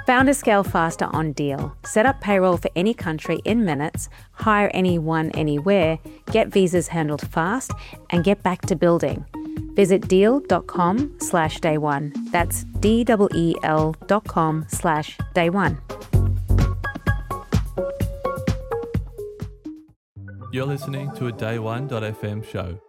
Founders scale faster on Deal. Set up payroll for any country in minutes, hire anyone anywhere, get visas handled fast, and get back to building. Visit deal.com/day1. That's DEEL.com/day1. You're listening to a Day1.fm show.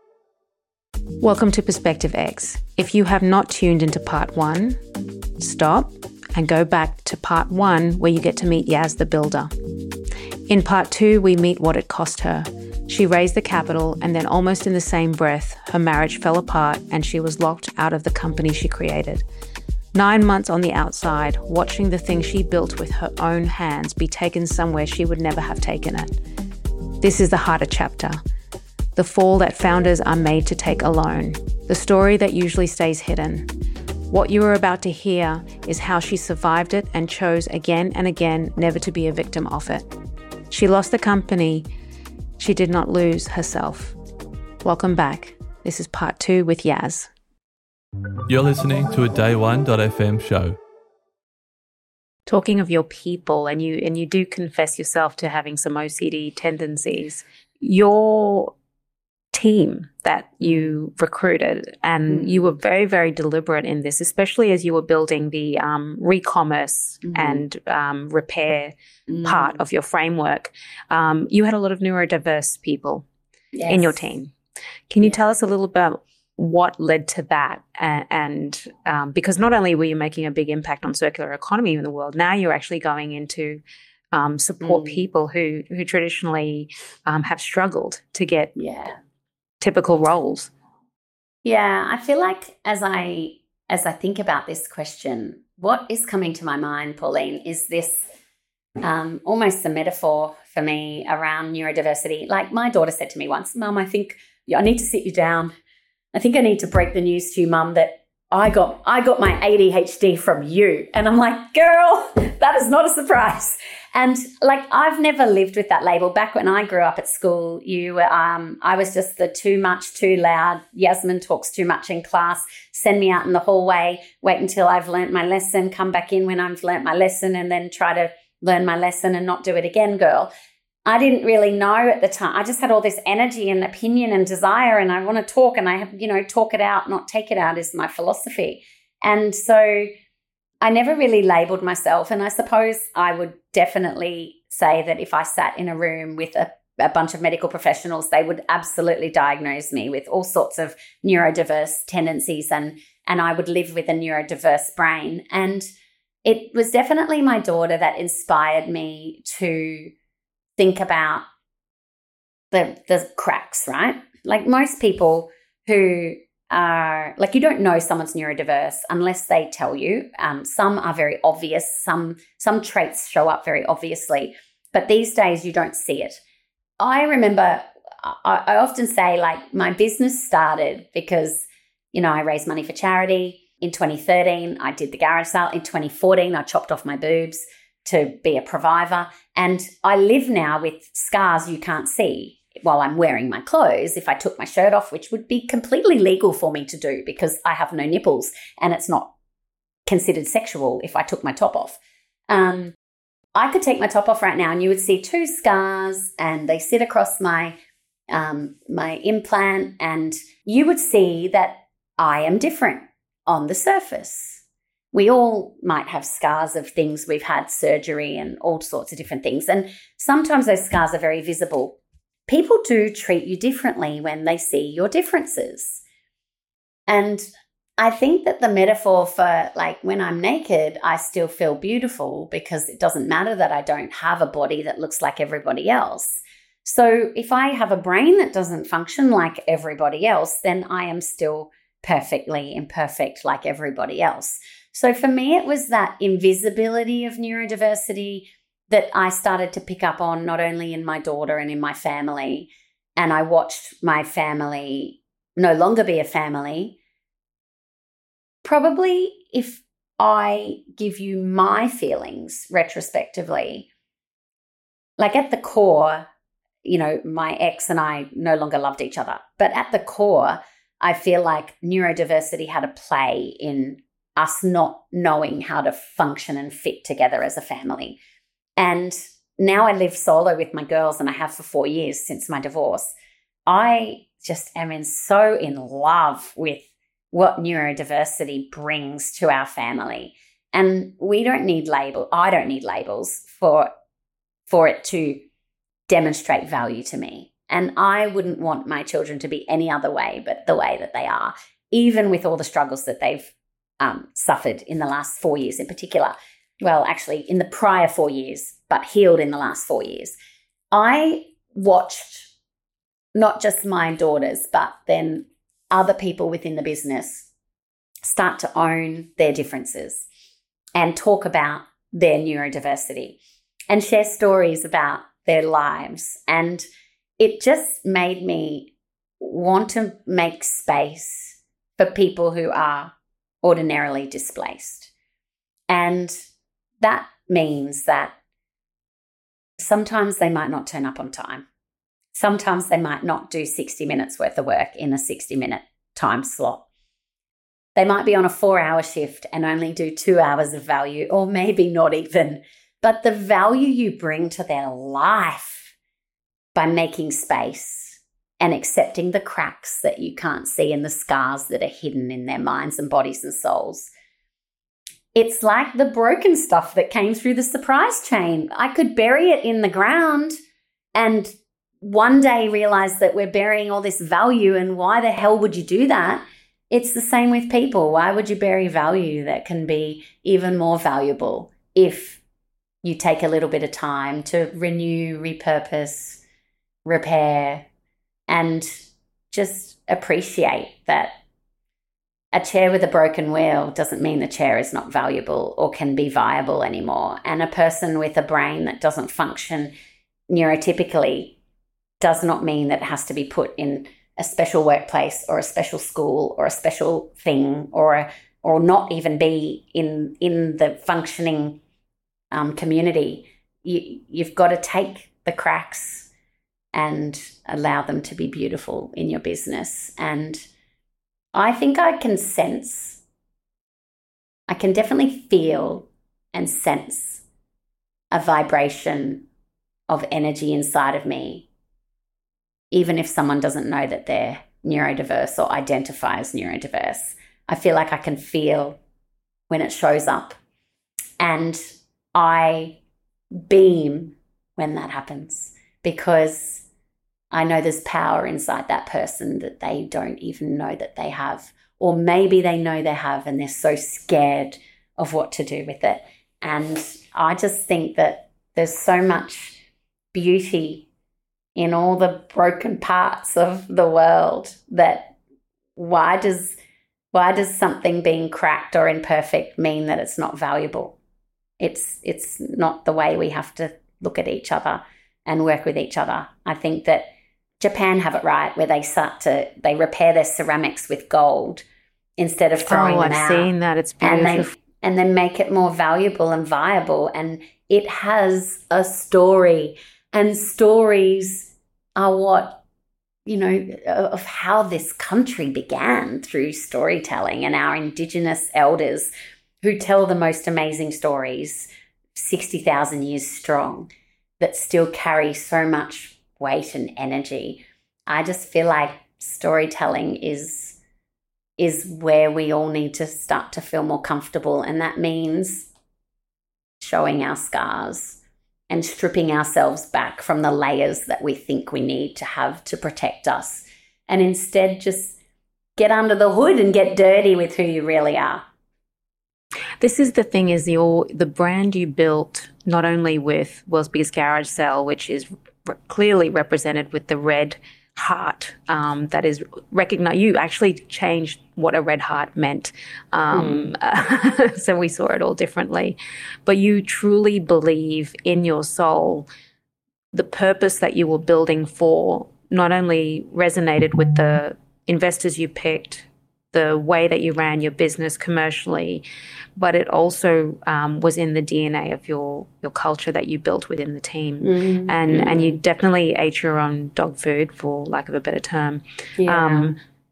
Welcome to Perspective X. If you have not tuned into part 1, stop and go back to part 1 where you get to meet Yaz the builder. In part 2, we meet what it cost her. She raised the capital and then almost in the same breath, her marriage fell apart and she was locked out of the company she created. 9 months on the outside, watching the thing she built with her own hands be taken somewhere she would never have taken it. This is the harder chapter. The fall that founders are made to take alone. The story that usually stays hidden. What you are about to hear is how she survived it and chose again and again never to be a victim of it. She lost the company. She did not lose herself. Welcome back. This is part 2 with Yaz. You're listening to a Day1.fm show. Talking of your people, and you do confess yourself to having some OCD tendencies, your team that you recruited, and you were very, very deliberate in this, especially as you were building the re-commerce and repair part of your framework. You had a lot of neurodiverse people in your team. Can you tell us a little about what led to that? And because not only were you making a big impact on circular economy in the world, now you're actually going into support people who traditionally have struggled to get typical roles. Yeah, I feel like as I think about this question, what is coming to my mind, Pauline, is this almost a metaphor for me around neurodiversity. Like my daughter said to me once, "Mum, I think I need to sit you down. I think I need to break the news to you, Mum, that I got my ADHD from you." And I'm like, girl, that is not a surprise. And like, I've never lived with that label. Back when I grew up at school, I was just the too much, too loud. Yasmin talks too much in class. Send me out in the hallway. Wait until I've learnt my lesson. Come back in when I've learnt my lesson, and then try to learn my lesson and not do it again, girl. I didn't really know at the time. I just had all this energy and opinion and desire, and I want to talk, and I have, talk it out, not take it out is my philosophy. And so I never really labeled myself. And I suppose I would definitely say that if I sat in a room with a bunch of medical professionals, they would absolutely diagnose me with all sorts of neurodiverse tendencies, and I would live with a neurodiverse brain. And it was definitely my daughter that inspired me to think about the cracks, right? Like most people who are, like, you don't know someone's neurodiverse unless they tell you. Some are very obvious. Some traits show up very obviously, but these days you don't see it. I remember I often say, like, my business started because, I raised money for charity. In 2013, I did the garage sale. In 2014, I chopped off my boobs to be a provider. And I live now with scars you can't see while I'm wearing my clothes. If I took my shirt off, which would be completely legal for me to do because I have no nipples and it's not considered sexual if I took my top off. I could take my top off right now and you would see 2 scars, and they sit across my implant, and you would see that I am different on the surface. We all might have scars of things we've had surgery and all sorts of different things. And sometimes those scars are very visible. People do treat you differently when they see your differences. And I think that the metaphor for, like, when I'm naked, I still feel beautiful because it doesn't matter that I don't have a body that looks like everybody else. So if I have a brain that doesn't function like everybody else, then I am still perfectly imperfect like everybody else. So for me, it was that invisibility of neurodiversity that I started to pick up on, not only in my daughter and in my family. And I watched my family no longer be a family. Probably if I give you my feelings retrospectively, like at the core, my ex and I no longer loved each other. But at the core, I feel like neurodiversity had a play in us not knowing how to function and fit together as a family. And now I live solo with my girls, and I have for 4 years since my divorce. I just am so in love with what neurodiversity brings to our family. And we don't need I don't need labels for it to demonstrate value to me. And I wouldn't want my children to be any other way but the way that they are, even with all the struggles that they've suffered in the last 4 years in particular. Well, actually, in the prior 4 years, but healed in the last 4 years. I watched not just my daughters, but then other people within the business start to own their differences and talk about their neurodiversity and share stories about their lives. And it just made me want to make space for people who are ordinarily displaced. And that means that sometimes they might not turn up on time. Sometimes they might not do 60 minutes worth of work in a 60-minute time slot. They might be on a 4-hour shift and only do 2 hours of value, or maybe not even. But the value you bring to their life by making space and accepting the cracks that you can't see and the scars that are hidden in their minds and bodies and souls. It's like the broken stuff that came through the surprise chain. I could bury it in the ground and one day realize that we're burying all this value, and why the hell would you do that? It's the same with people. Why would you bury value that can be even more valuable if you take a little bit of time to renew, repurpose, repair, and just appreciate that a chair with a broken wheel doesn't mean the chair is not valuable or can be viable anymore. And a person with a brain that doesn't function neurotypically does not mean that it has to be put in a special workplace or a special school or a special thing, or not even be in the functioning community. You've got to take the cracks and allow them to be beautiful in your business. And I think I can definitely feel and sense a vibration of energy inside of me, even if someone doesn't know that they're neurodiverse or identify as neurodiverse. I feel like I can feel when it shows up, and I beam when that happens, because I know there's power inside that person that they don't even know that they have, or maybe they know they have and they're so scared of what to do with it. And I just think that there's so much beauty in all the broken parts of the world, that why does something being cracked or imperfect mean that it's not valuable? It's not the way we have to look at each other and work with each other. I think that Japan have it right, where they repair their ceramics with gold instead of throwing them out. I've seen that. It's beautiful. And then make it more valuable and viable. And it has a story, and stories are what, of how this country began, through storytelling, and our Indigenous elders who tell the most amazing stories, 60,000 years strong, that still carry so much weight and energy. I just feel like storytelling is where we all need to start to feel more comfortable, and that means showing our scars and stripping ourselves back from the layers that we think we need to have to protect us, and instead just get under the hood and get dirty with who you really are. This is the thing, is the brand you built not only with World's Biggest Garage Sale, which is clearly represented with the red heart, that is recognized. You actually changed what a red heart meant. So we saw it all differently. But you truly believe in your soul the purpose that you were building for not only resonated with the investors you picked, the way that you ran your business commercially, but it also was in the DNA of your culture that you built within the team. And you definitely ate your own dog food, for lack of a better term. Yeah.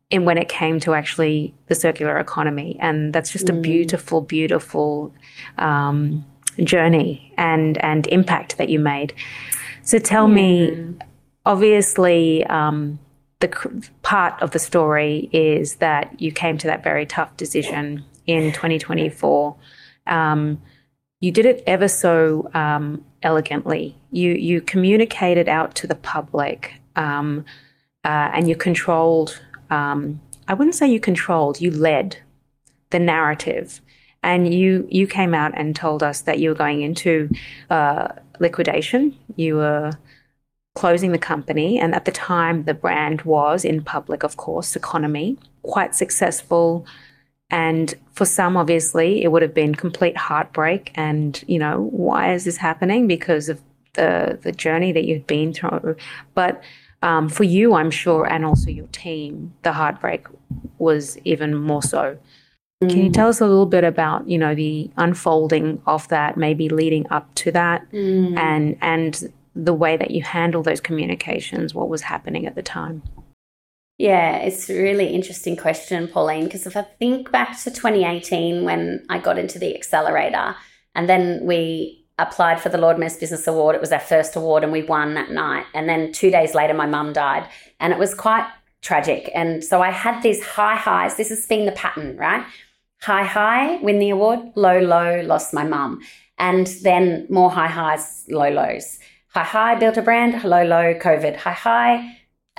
in when it came to actually the circular economy. And that's just a beautiful, beautiful journey and impact that you made. So tell me, obviously, part of the story is that you came to that very tough decision in 2024. You did it ever so elegantly. You communicated out to the public, and you controlled. I wouldn't say you controlled. You led the narrative, and you came out and told us that you were going into liquidation. You were closing the company, and at the time, the brand was in public, of course, Economy, quite successful. And for some, obviously, it would have been complete heartbreak and, why is this happening? Because of the journey that you've been through. But for you, I'm sure, and also your team, the heartbreak was even more so. Can you tell us a little bit about, the unfolding of that, maybe leading up to that, and the way that you handle those communications, what was happening at the time? Yeah, it's a really interesting question, Pauline, because if I think back to 2018 when I got into the accelerator and then we applied for the Lord Mayor's Business Award, it was our first award and we won that night. And then 2 days later, my mum died and it was quite tragic. And so I had these high highs. This has been the pattern, right? High, win the award, low, lost my mum. And then more high highs, low lows. High, built a brand, low, COVID. High,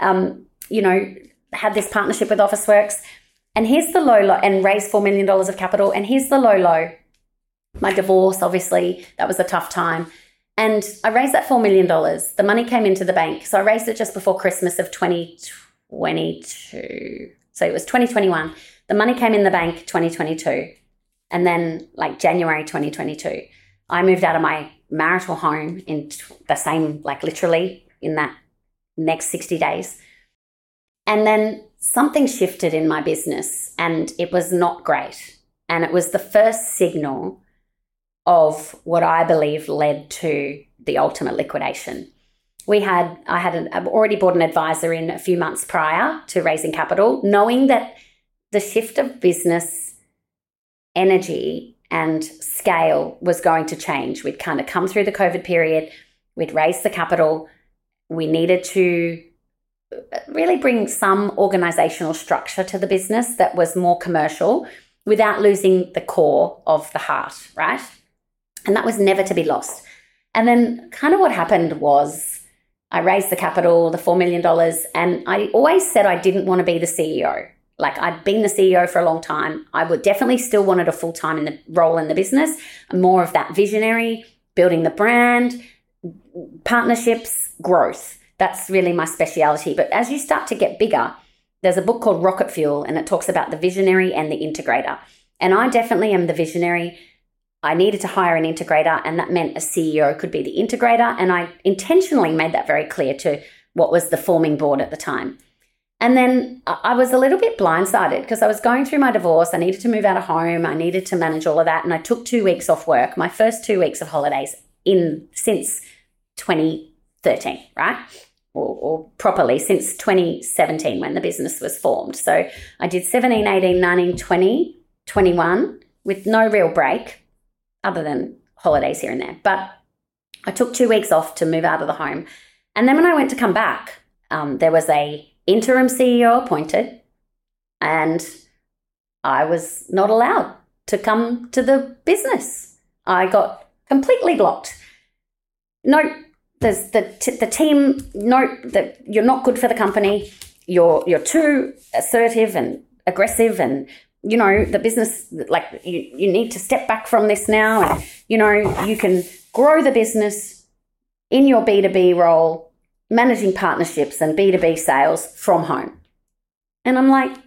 had this partnership with Officeworks. And here's the low, and raised $4 million of capital. And here's the low. My divorce, obviously, that was a tough time. And I raised that $4 million. The money came into the bank. So I raised it just before Christmas of 2022. So it was 2021. The money came in the bank 2022. And then January 2022, I moved out of my marital home in the same, literally in that next 60 days. And then something shifted in my business and it was not great. And it was the first signal of what I believe led to the ultimate liquidation. I've already brought an advisor in a few months prior to raising capital, knowing that the shift of business energy and scale was going to change. We'd kind of come through the COVID period. We'd raised the capital. We needed to really bring some organizational structure to the business that was more commercial without losing the core of the heart, right? And that was never to be lost. And then kind of what happened was I raised the capital, the $4 million, and I always said I didn't want to be the CEO. I'd been the CEO for a long time. I would definitely still wanted a full-time role in the business, more of that visionary, building the brand, partnerships, growth. That's really my speciality. But as you start to get bigger, there's a book called Rocket Fuel, and it talks about the visionary and the integrator. And I definitely am the visionary. I needed to hire an integrator, and that meant a CEO could be the integrator. And I intentionally made that very clear to what was the forming board at the time. And then I was a little bit blindsided because I was going through my divorce. I needed to move out of home. I needed to manage all of that. And I took 2 weeks off work, my first 2 weeks of holidays since 2013, right? Or properly since 2017 when the business was formed. So I did 17, 18, 19, 20, 21 with no real break other than holidays here and there. But I took 2 weeks off to move out of the home. And then when I went to come back, there was a interim CEO appointed and I was not allowed to come to the business. I got completely blocked. No, there's the team, no, that you're not good for the company. You're too assertive and aggressive and, the business, you need to step back from this now. And, you can grow the business in your B2B role, managing partnerships and B2B sales from home. And I'm like,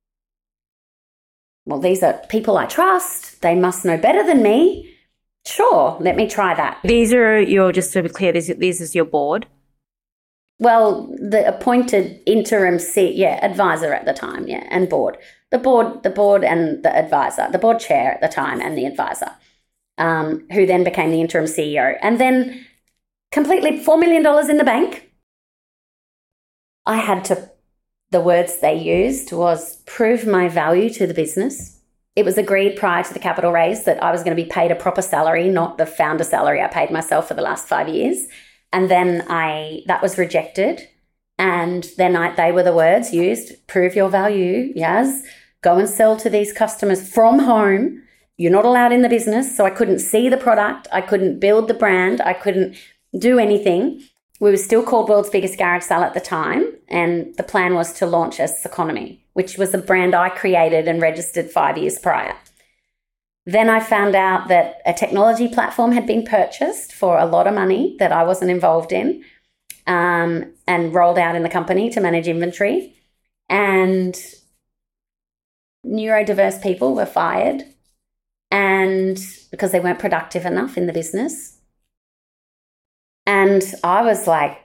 well, these are people I trust. They must know better than me. Sure, let me try that. These are just to be clear, this is your board? Well, the appointed interim advisor at the time, and board. The board and the advisor, the board chair at the time and the advisor, who then became the interim CEO. And then completely $4 million in the bank. I had to the words they used was prove my value to the business. It was agreed prior to the capital raise that I was going to be paid a proper salary, not the founder salary I paid myself for the last 5 years. And then that was rejected. And then they were the words used, prove your value, Yaz. Go and sell to these customers from home. You're not allowed in the business. So I couldn't see the product. I couldn't build the brand. I couldn't do anything. We were still called World's Biggest Garage Sale at the time. And the plan was to launch as Ceconomy, which was a brand I created and registered 5 years prior. Then I found out that a technology platform had been purchased for a lot of money that I wasn't involved in, and rolled out in the company to manage inventory. And neurodiverse people were fired, and because they weren't productive enough in the business. And I was like,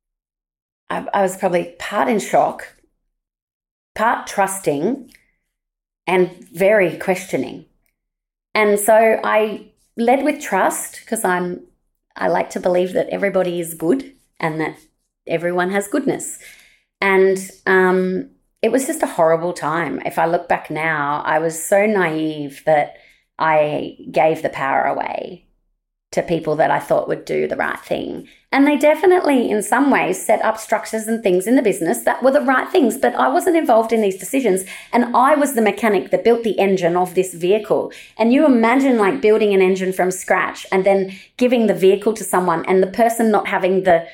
I was probably part in shock, part trusting, and very questioning. And so I led with trust because I like to believe that everybody is good and that everyone has goodness. And it was just a horrible time. If I look back now, I was so naive that I gave the power away to people that I thought would do the right thing. And they definitely, in some ways, set up structures and things in the business that were the right things, but I wasn't involved in these decisions. And I was the mechanic that built the engine of this vehicle. And you imagine like building an engine from scratch and then giving the vehicle to someone and the person not having the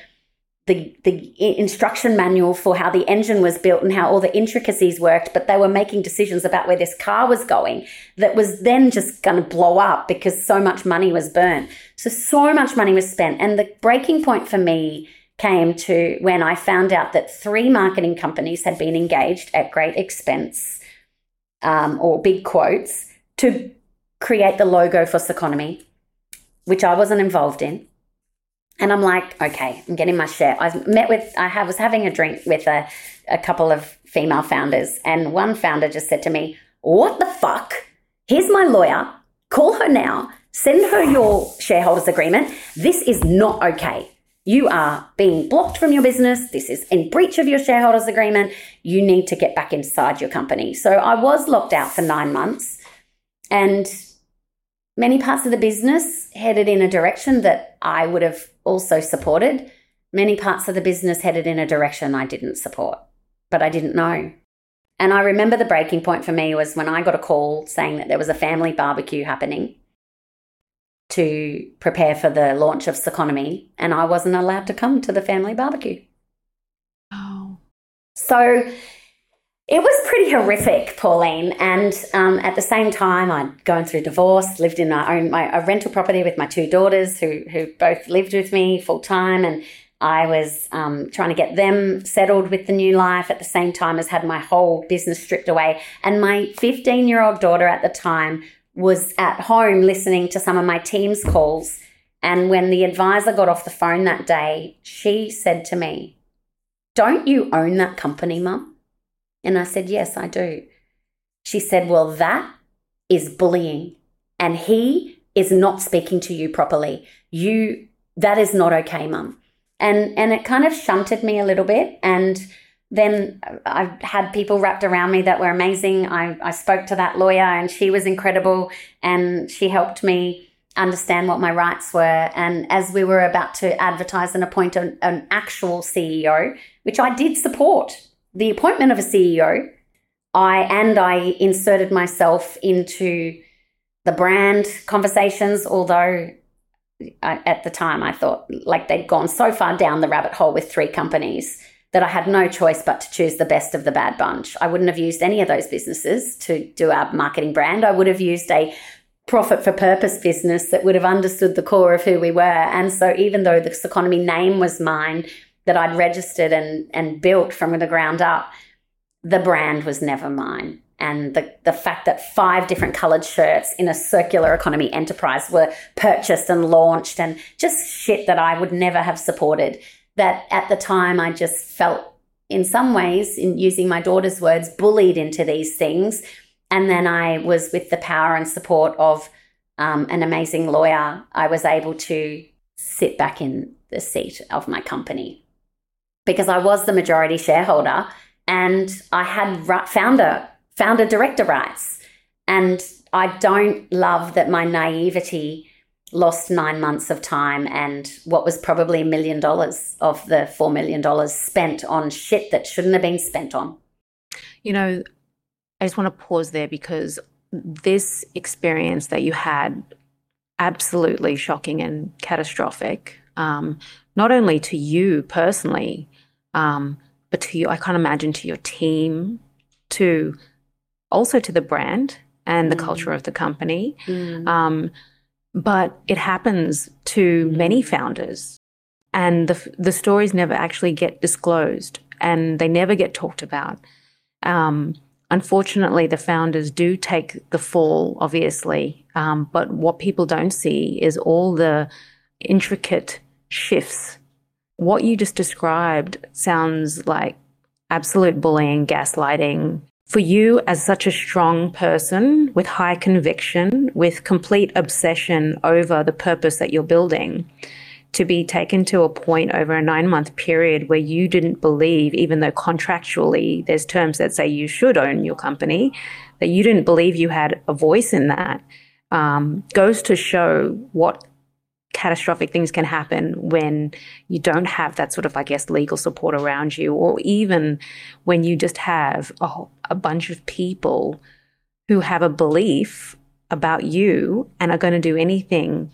instruction manual for how the engine was built and how all the intricacies worked, but they were making decisions about where this car was going that was then just going to blow up because so much money was burnt. So much money was spent. And the breaking point for me came to when I found out that 3 marketing companies had been engaged at great expense, or big quotes, to create the logo for Ceconomy, which I wasn't involved in. And I'm like, okay, I'm getting my share. I was having a drink with a couple of female founders, and one founder just said to me, what the fuck? Here's my lawyer. Call her now. Send her your shareholders agreement. This is not okay. You are being blocked from your business. This is in breach of your shareholders agreement. You need to get back inside your company. So I was locked out for 9 months, and many parts of the business headed in a direction that I would have also supported. Many parts of the business headed in a direction I didn't support, but I didn't know. And I remember the breaking point for me was when I got a call saying that there was a family barbecue happening to prepare for the launch of Ceconomy, and I wasn't allowed to come to the family barbecue. Oh. So it was pretty horrific, Pauline. And at the same time, I'd gone through divorce, lived in a rental property with my 2 daughters who both lived with me full time. And I was trying to get them settled with the new life at the same time as had my whole business stripped away. And my 15-year-old daughter at the time was at home listening to some of my team's calls. And when the advisor got off the phone that day, she said to me, "Don't you own that company, Mum?" And I said, "Yes, I do." She said, "Well, that is bullying and he is not speaking to you properly. That is not okay, Mum." And it kind of shunted me a little bit. And then I had people wrapped around me that were amazing. I spoke to that lawyer and she was incredible, and she helped me understand what my rights were. And as we were about to advertise and appoint an actual CEO, which I did support, the appointment of a CEO, I inserted myself into the brand conversations, although at the time I thought like they'd gone so far down the rabbit hole with 3 companies that I had no choice but to choose the best of the bad bunch. I wouldn't have used any of those businesses to do our marketing brand. I would have used a profit for purpose business that would have understood the core of who we were. And so even though the Ceconomy name was mine, that I'd registered and built from the ground up, the brand was never mine. And the fact that 5 different coloured shirts in a circular economy enterprise were purchased and launched, and just shit that I would never have supported, that at the time I just felt, in some ways, in using my daughter's words, bullied into these things. And then I was, with the power and support of an amazing lawyer, I was able to sit back in the seat of my company, because I was the majority shareholder and I had founder director rights. And I don't love that my naivety lost 9 months of time and what was probably $1 million of the $4 million spent on shit that shouldn't have been spent on. You know, I just want to pause there because this experience that you had, absolutely shocking and catastrophic, not only to you personally, but to you, I can't imagine, to your team, also to the brand and the culture of the company. But it happens to many founders, and the stories never actually get disclosed and they never get talked about. Unfortunately, the founders do take the fall, obviously, but what people don't see is all the intricate shifts. What you just described sounds like absolute bullying, gaslighting. For you, as such a strong person with high conviction, with complete obsession over the purpose that you're building, to be taken to a point over a 9-month period where you didn't believe, even though contractually there's terms that say you should own your company, that you didn't believe you had a voice in that, goes to show what catastrophic things can happen when you don't have that sort of, I guess, legal support around you, or even when you just have a bunch of people who have a belief about you and are going to do anything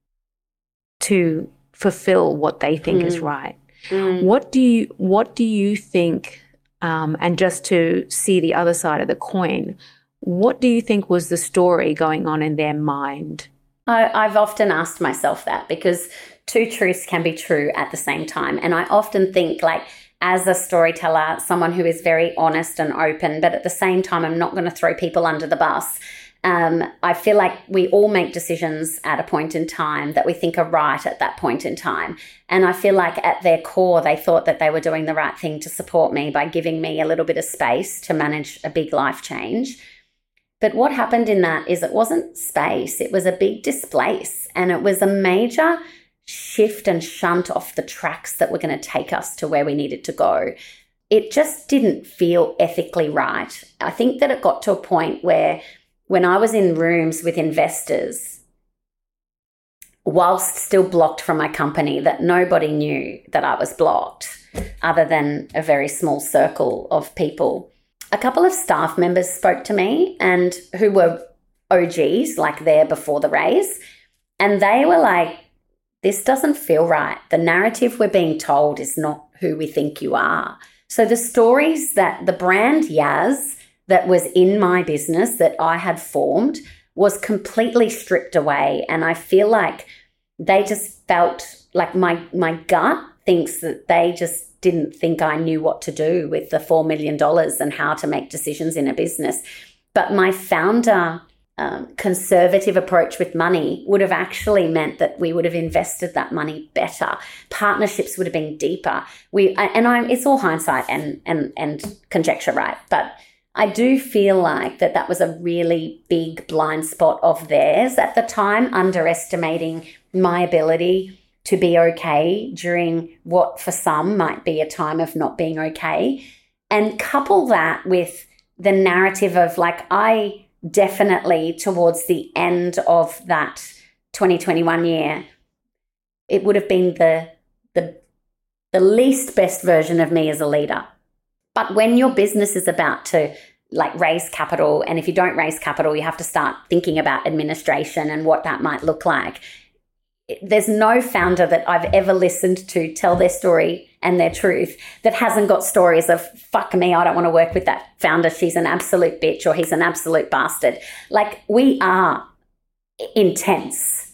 to fulfill what they think is right. What do you think, and just to see the other side of the coin, what do you think was the story going on in their mind? I've often asked myself that, because two truths can be true at the same time. And I often think, like, as a storyteller, someone who is very honest and open, but at the same time, I'm not going to throw people under the bus. I feel like we all make decisions at a point in time that we think are right at that point in time. And I feel like at their core, they thought that they were doing the right thing to support me by giving me a little bit of space to manage a big life change. But what happened in that is it wasn't space. It was a big displace, and it was a major shift and shunt off the tracks that were going to take us to where we needed to go. It just didn't feel ethically right. I think that it got to a point where, when I was in rooms with investors, whilst still blocked from my company, that nobody knew that I was blocked other than a very small circle of people. A couple of staff members spoke to me, and who were OGs, like there before the raise, and they were like, this doesn't feel right. The narrative we're being told is not who we think you are. So the stories that the brand Yaz that was in my business that I had formed was completely stripped away. And I feel like they just felt like my gut thinks that they just didn't think I knew what to do with the $4 million and how to make decisions in a business. But my founder conservative approach with money would have actually meant that we would have invested that money better. Partnerships would have been deeper. It's all hindsight and conjecture, right? But I do feel like that was a really big blind spot of theirs at the time, underestimating my ability to be okay during what for some might be a time of not being okay. And couple that with the narrative of, like, I definitely towards the end of that 2021 year, it would have been the least best version of me as a leader. But when your business is about to, like, raise capital, and if you don't raise capital, you have to start thinking about administration and what that might look like. There's no founder that I've ever listened to tell their story and their truth that hasn't got stories of, fuck me, I don't want to work with that founder. She's an absolute bitch, or he's an absolute bastard. Like, we are intense.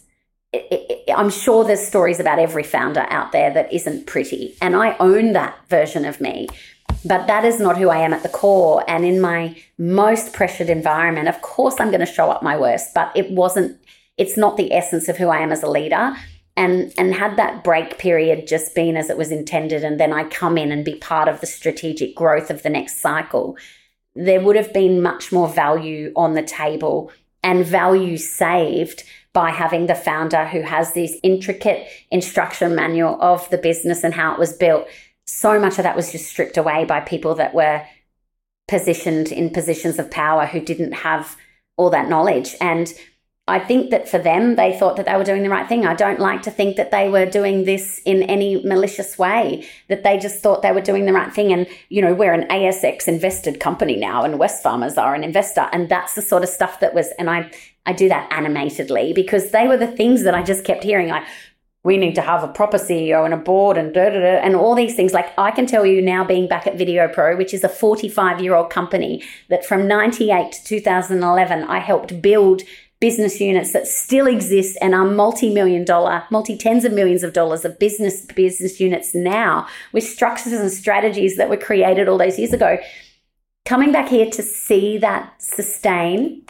I'm sure there's stories about every founder out there that isn't pretty, and I own that version of me. But that is not who I am at the core. And in my most pressured environment, of course, I'm going to show up my worst, but it's not the essence of who I am as a leader. And had that break period just been as it was intended, and then I come in and be part of the strategic growth of the next cycle, there would have been much more value on the table and value saved by having the founder who has this intricate instruction manual of the business and how it was built so much of that was just stripped away by people that were positioned in positions of power who didn't have all that knowledge. And I think that for them, they thought that they were doing the right thing. I don't like to think that they were doing this in any malicious way, that they just thought they were doing the right thing. And, we're an ASX invested company now, and Wesfarmers are an investor. And that's the sort of stuff that was, and I do that animatedly because they were the things that I just kept hearing, like, we need to have a proper CEO and a board and and all these things. Like, I can tell you now, being back at Video Pro, which is a 45-year-old company, that from 98 to 2011, I helped build business units that still exist and are multi-million dollar, multi-tens of millions of dollars of business units now, with structures and strategies that were created all those years ago. Coming back here to see that sustain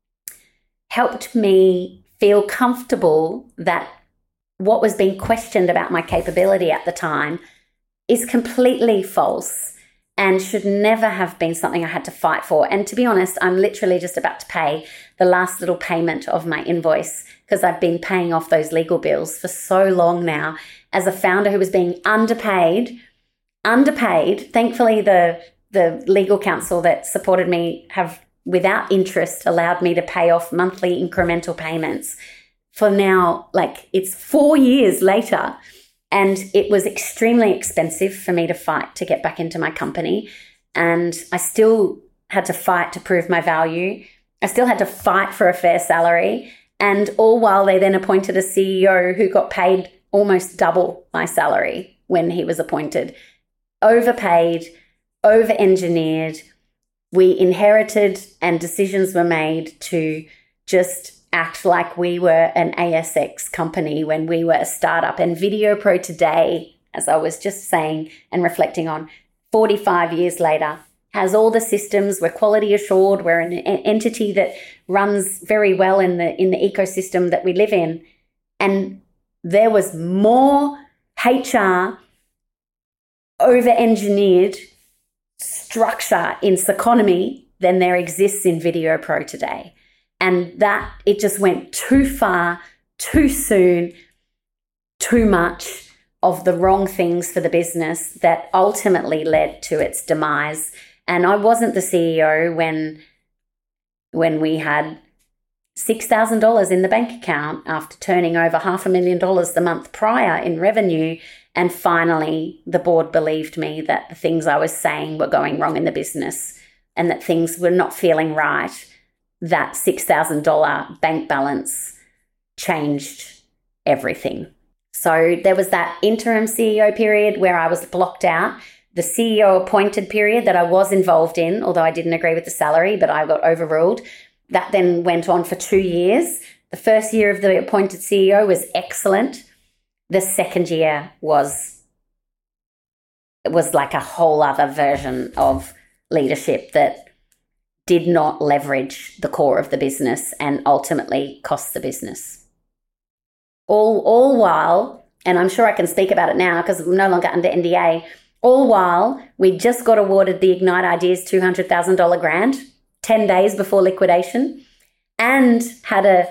helped me feel comfortable that what was being questioned about my capability at the time is completely false and should never have been something I had to fight for. And to be honest, I'm literally just about to pay the last little payment of my invoice because I've been paying off those legal bills for so long now as a founder who was being underpaid. Thankfully, the legal counsel that supported me have, without interest, allowed me to pay off monthly incremental payments for now, like, it's 4 years later. And it was extremely expensive for me to fight to get back into my company. And I still had to fight to prove my value. I still had to fight for a fair salary. And all while they then appointed a CEO who got paid almost double my salary when he was appointed. Overpaid, over-engineered. We inherited and decisions were made to just act like we were an ASX company when we were a startup. And Video Pro today, as I was just saying and reflecting on, 45 years later, has all the systems. We're quality assured. We're an entity that runs very well in the ecosystem that we live in. And there was more HR over-engineered structure in Seconomy than there exists in Video Pro today. And that it just went too far, too soon, too much of the wrong things for the business that ultimately led to its demise. And I wasn't the CEO when we had $6,000 in the bank account after turning over $500,000 the month prior in revenue. And finally, the board believed me that the things I was saying were going wrong in the business and that things were not feeling right. That $6,000 bank balance changed everything. So there was that interim CEO period where I was blocked out. The CEO appointed period that I was involved in, although I didn't agree with the salary, but I got overruled. That then went on for 2 years. The first year of the appointed CEO was excellent. The second year was like a whole other version of leadership that did not leverage the core of the business and ultimately cost the business. All while, and I'm sure I can speak about it now because I'm no longer under NDA, all while we just got awarded the Ignite Ideas $200,000 grant 10 days before liquidation and had a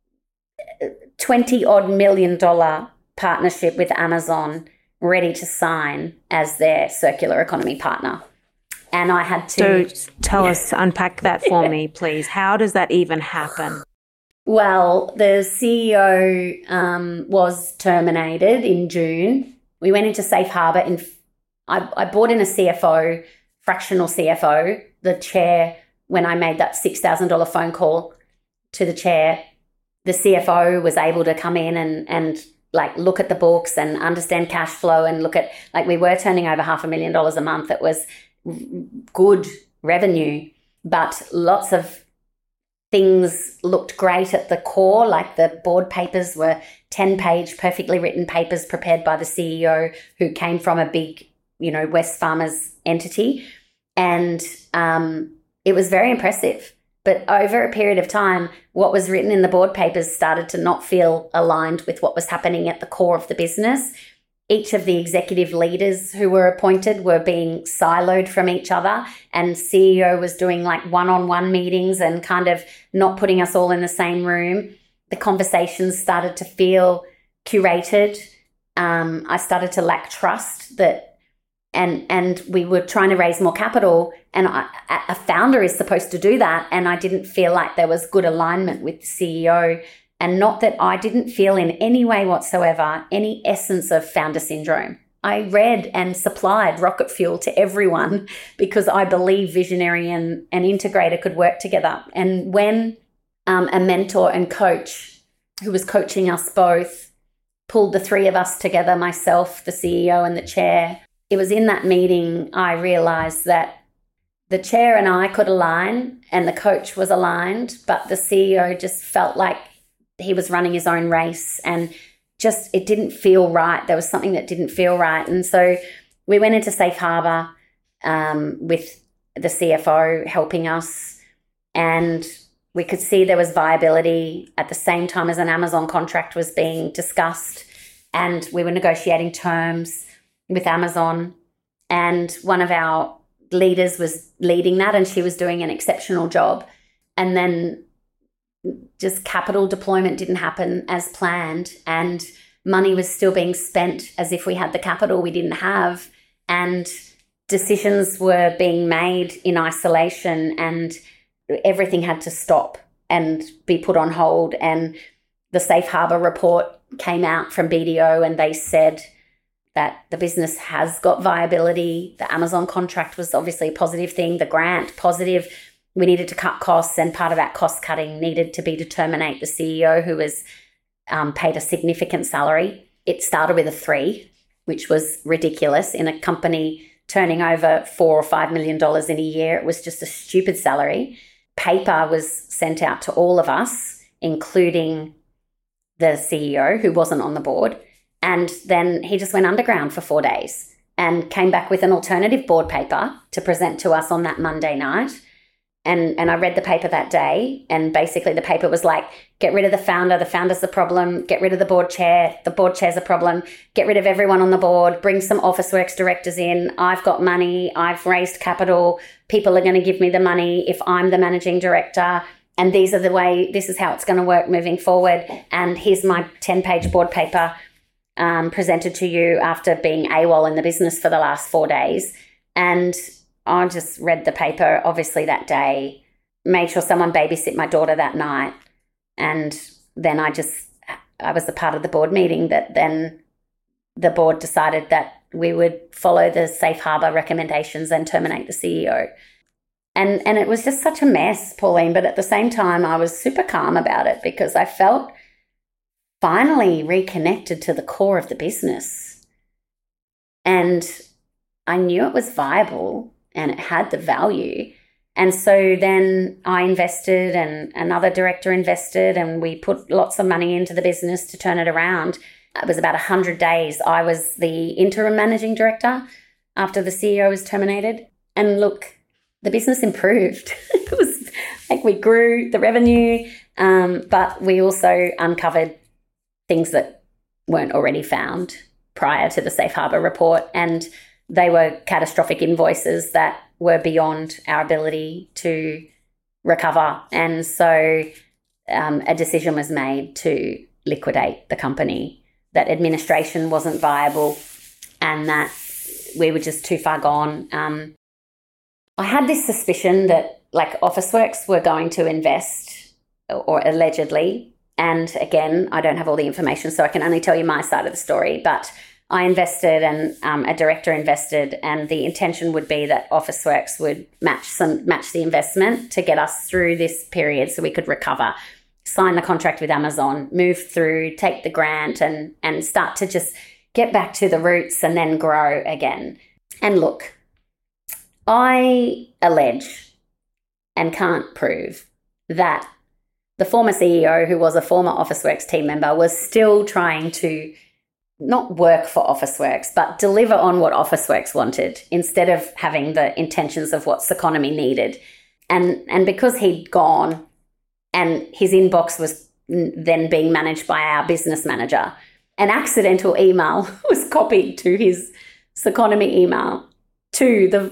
$20-odd million partnership with Amazon ready to sign as their circular economy partner. And I had to... So tell us, unpack that for me, please. How does that even happen? Well, the CEO was terminated in June. We went into safe harbour. I brought in a CFO, fractional CFO, the chair, when I made that $6,000 phone call to the chair. The CFO was able to come in and like look at the books and understand cash flow and look at, like, we were turning over $500,000 a month. It was good revenue, but lots of things looked great at the core, like the board papers were 10-page, perfectly written papers prepared by the CEO who came from a big, Wesfarmers entity. And it was very impressive. But over a period of time, what was written in the board papers started to not feel aligned with what was happening at the core of the business. Each of the executive leaders who were appointed were being siloed from each other, and CEO was doing like one-on-one meetings and kind of not putting us all in the same room. The conversations started to feel curated. I started to lack trust that And we were trying to raise more capital, and a founder is supposed to do that, and I didn't feel like there was good alignment with the CEO, and not that I didn't feel in any way whatsoever any essence of founder syndrome. I read and supplied rocket fuel to everyone because I believe visionary and an integrator could work together. And when a mentor and coach who was coaching us both pulled the three of us together, myself, the CEO and the chair, it was in that meeting I realized that the chair and I could align and the coach was aligned, but the CEO just felt like he was running his own race, and just it didn't feel right. There was something that didn't feel right. And so we went into Safe Harbor with the CFO helping us, and we could see there was viability at the same time as an Amazon contract was being discussed, and we were negotiating terms with Amazon, and one of our leaders was leading that, and she was doing an exceptional job. And then just capital deployment didn't happen as planned, and money was still being spent as if we had the capital we didn't have, and decisions were being made in isolation, and everything had to stop and be put on hold. And the Safe Harbor report came out from BDO, and they said that the business has got viability. The Amazon contract was obviously a positive thing, the grant positive. We needed to cut costs, and part of that cost cutting needed to be to terminate the CEO, who was paid a significant salary. It started with a 3, which was ridiculous in a company turning over $4 or $5 million in a year. It was just a stupid salary. Paper was sent out to all of us, including the CEO, who wasn't on the board. And then he just went underground for 4 days and came back with an alternative board paper to present to us on that Monday night. And I read the paper that day, and basically the paper was like, get rid of the founder's the problem, get rid of the board chair's a problem, get rid of everyone on the board, bring some Officeworks directors in, I've got money, I've raised capital, people are going to give me the money if I'm the managing director, and this is how it's going to work moving forward, and here's my 10-page board paper presented to you after being AWOL in the business for the last 4 days. And I just read the paper, obviously, that day, made sure someone babysit my daughter that night. And then I was a part of the board meeting that then the board decided that we would follow the Safe Harbor recommendations and terminate the CEO. And it was just such a mess, Pauline. But at the same time, I was super calm about it because I felt finally reconnected to the core of the business. And I knew it was viable and it had the value. And so then I invested and another director invested, and we put lots of money into the business to turn it around. It was about 100 days. I was the interim managing director after the CEO was terminated. And look, the business improved. It was like we grew the revenue, but we also uncovered things that weren't already found prior to the Safe Harbor report. And they were catastrophic invoices that were beyond our ability to recover. And so a decision was made to liquidate the company, that administration wasn't viable and that we were just too far gone. I had this suspicion that like Officeworks were going to invest, or allegedly. And again, I don't have all the information, so I can only tell you my side of the story. But I invested and a director invested, and the intention would be that Officeworks would match the investment to get us through this period so we could recover, sign the contract with Amazon, move through, take the grant and start to just get back to the roots and then grow again. And look, I allege and can't prove that the former CEO, who was a former Officeworks team member, was still trying to not work for Officeworks, but deliver on what Officeworks wanted instead of having the intentions of what Seconomy needed. And because he'd gone and his inbox was then being managed by our business manager, an accidental email was copied to his Seconomy email to the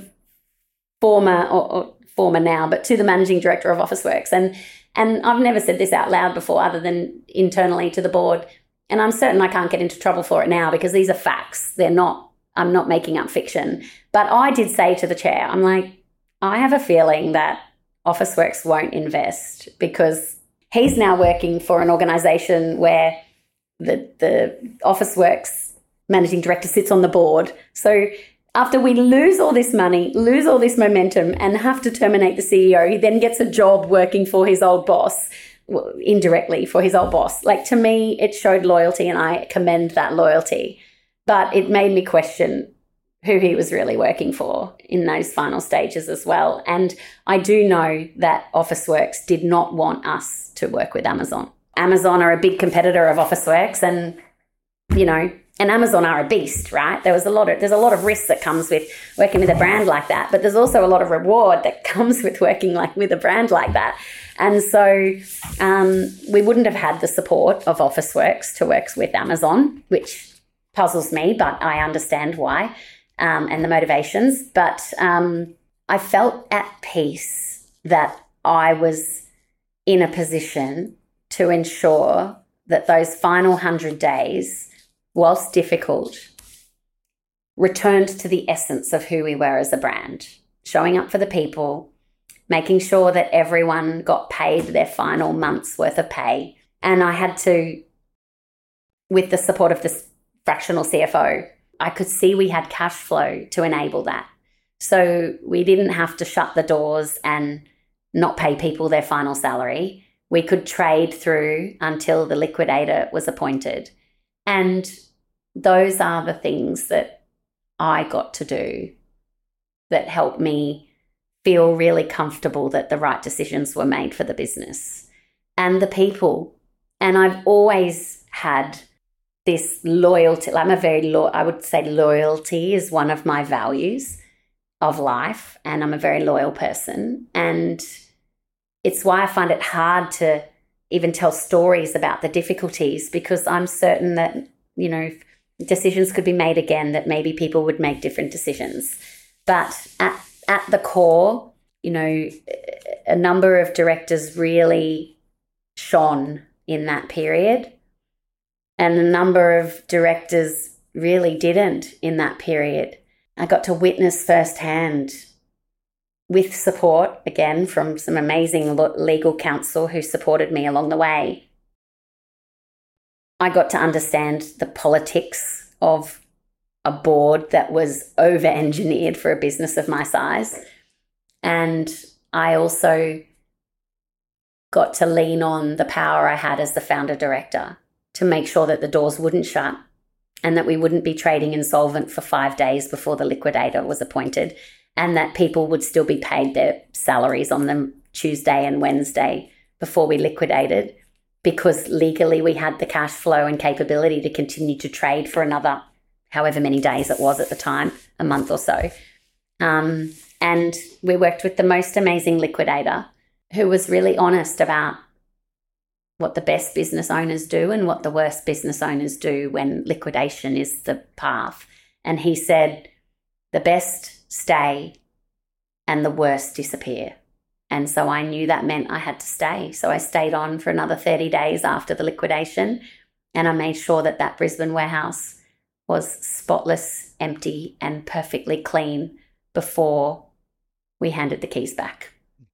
former now, but to the managing director of Officeworks. And I've never said this out loud before other than internally to the board. And I'm certain I can't get into trouble for it now because these are facts. They're not I'm not making up fiction. But I did say to the chair, I'm like, I have a feeling that Officeworks won't invest, because he's now working for an organisation where the Officeworks managing director sits on the board. So after we lose all this money, lose all this momentum, and have to terminate the CEO, he then gets a job working for his old boss, indirectly for his old boss. Like, to me, it showed loyalty, and I commend that loyalty. But it made me question who he was really working for in those final stages as well. And I do know that Officeworks did not want us to work with Amazon. Amazon are a big competitor of Officeworks, and, you know, and Amazon are a beast, right? There's a lot of risk that comes with working with a brand like that, but there's also a lot of reward that comes with working with a brand like that. And so we wouldn't have had the support of Officeworks to work with Amazon, which puzzles me, but I understand why, and the motivations. But I felt at peace that I was in a position to ensure that those final 100 days, whilst difficult, returned to the essence of who we were as a brand, showing up for the people, making sure that everyone got paid their final month's worth of pay. And I had to, with the support of this fractional CFO, I could see we had cash flow to enable that. So we didn't have to shut the doors and not pay people their final salary. We could trade through until the liquidator was appointed. And those are the things that I got to do that helped me feel really comfortable that the right decisions were made for the business and the people. And I've always had this loyalty. I'm I would say loyalty is one of my values of life, and I'm a very loyal person. And it's why I find it hard to even tell stories about the difficulties, because I'm certain that, you know, decisions could be made again, that maybe people would make different decisions. But at the core, you know, a number of directors really shone in that period, and a number of directors really didn't in that period. I got to witness firsthand, with support, again, from some amazing legal counsel who supported me along the way. I got to understand the politics of a board that was over-engineered for a business of my size. And I also got to lean on the power I had as the founder director to make sure that the doors wouldn't shut and that we wouldn't be trading insolvent for 5 days before the liquidator was appointed, and that people would still be paid their salaries on the Tuesday and Wednesday before we liquidated, because legally we had the cash flow and capability to continue to trade for another however many days it was at the time, a month or so. And we worked with the most amazing liquidator, who was really honest about what the best business owners do and what the worst business owners do when liquidation is the path. And he said, the best stay and the worst disappear. And so I knew that meant I had to stay. So I stayed on for another 30 days after the liquidation, and I made sure that that Brisbane warehouse was spotless, empty, and perfectly clean before we handed the keys back.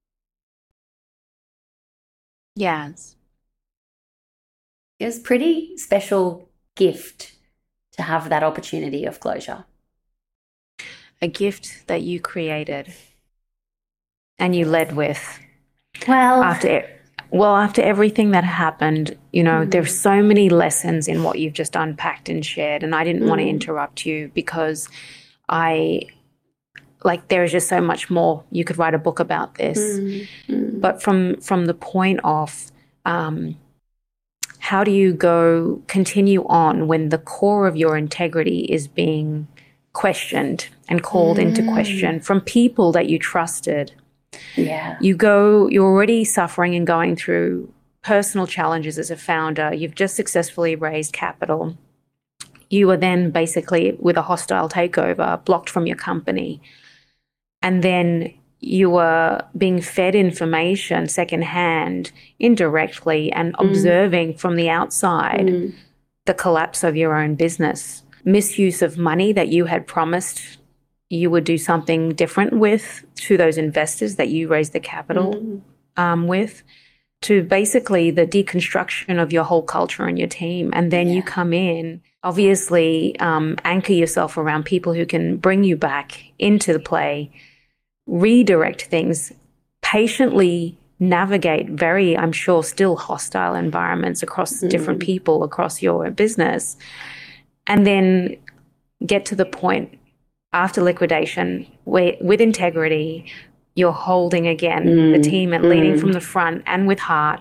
Yes. It was a pretty special gift to have that opportunity of closure. A gift that you created and you led with. Well, after everything that happened, you know, there's so many lessons in what you've just unpacked and shared, and I didn't want to interrupt you, because there is just so much more. You could write a book about this. But from the point of how do you continue on when the core of your integrity is being questioned and called into question from people that you trusted? Yeah. You're already suffering and going through personal challenges as a founder. You've just successfully raised capital. You were then basically, with a hostile takeover, blocked from your company. And then you were being fed information secondhand, indirectly, and observing from the outside the collapse of your own business. misuse of money that you had promised you would do something different with to those investors that you raised the capital with, to basically the deconstruction of your whole culture and your team. And then you come in, obviously anchor yourself around people who can bring you back into the play, redirect things, patiently navigate very, I'm sure, still hostile environments across different people across your business, and then get to the point after liquidation where, with integrity, you're holding again the team and leading from the front and with heart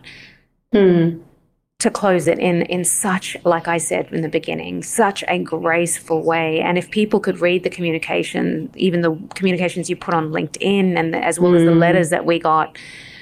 to close it in such, like I said in the beginning, such a graceful way. And if people could read the communication, even the communications you put on LinkedIn and as well as the letters that we got,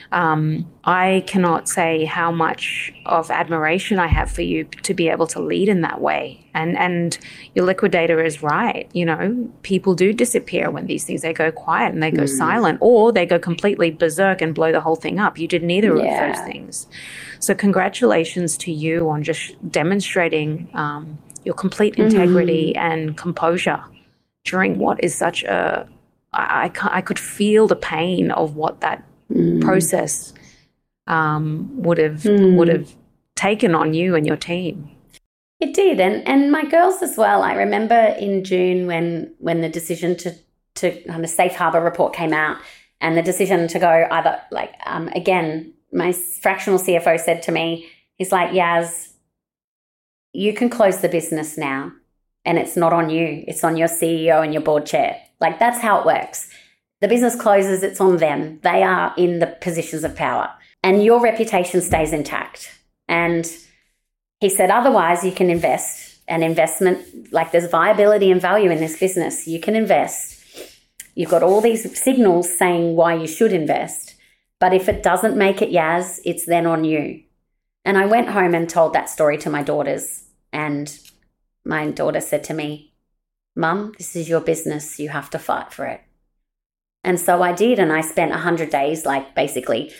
I cannot say how much of admiration I have for you to be able to lead in that way. And your liquidator is right. You know, people do disappear when these things, they go quiet and they go silent, or they go completely berserk and blow the whole thing up. You did neither of those things. So congratulations to you on just demonstrating your complete integrity and composure during what is such a, I could feel the pain of what that process would have taken on you and your team. It did, and my girls as well. I remember in June when the decision to kind of safe harbor report came out, and the decision to go either again, my fractional CFO said to me, he's like, Yaz, you can close the business now, and it's not on you. It's on your CEO and your board chair. Like, that's how it works. The business closes, it's on them. They are in the positions of power, and your reputation stays intact. And he said, otherwise you can invest. An investment, like, there's viability and value in this business. You can invest. You've got all these signals saying why you should invest. But if it doesn't make it Yaz, it's then on you. And I went home and told that story to my daughters. And my daughter said to me, Mum, this is your business. You have to fight for it. And so I did, and I spent 100 days, like, basically,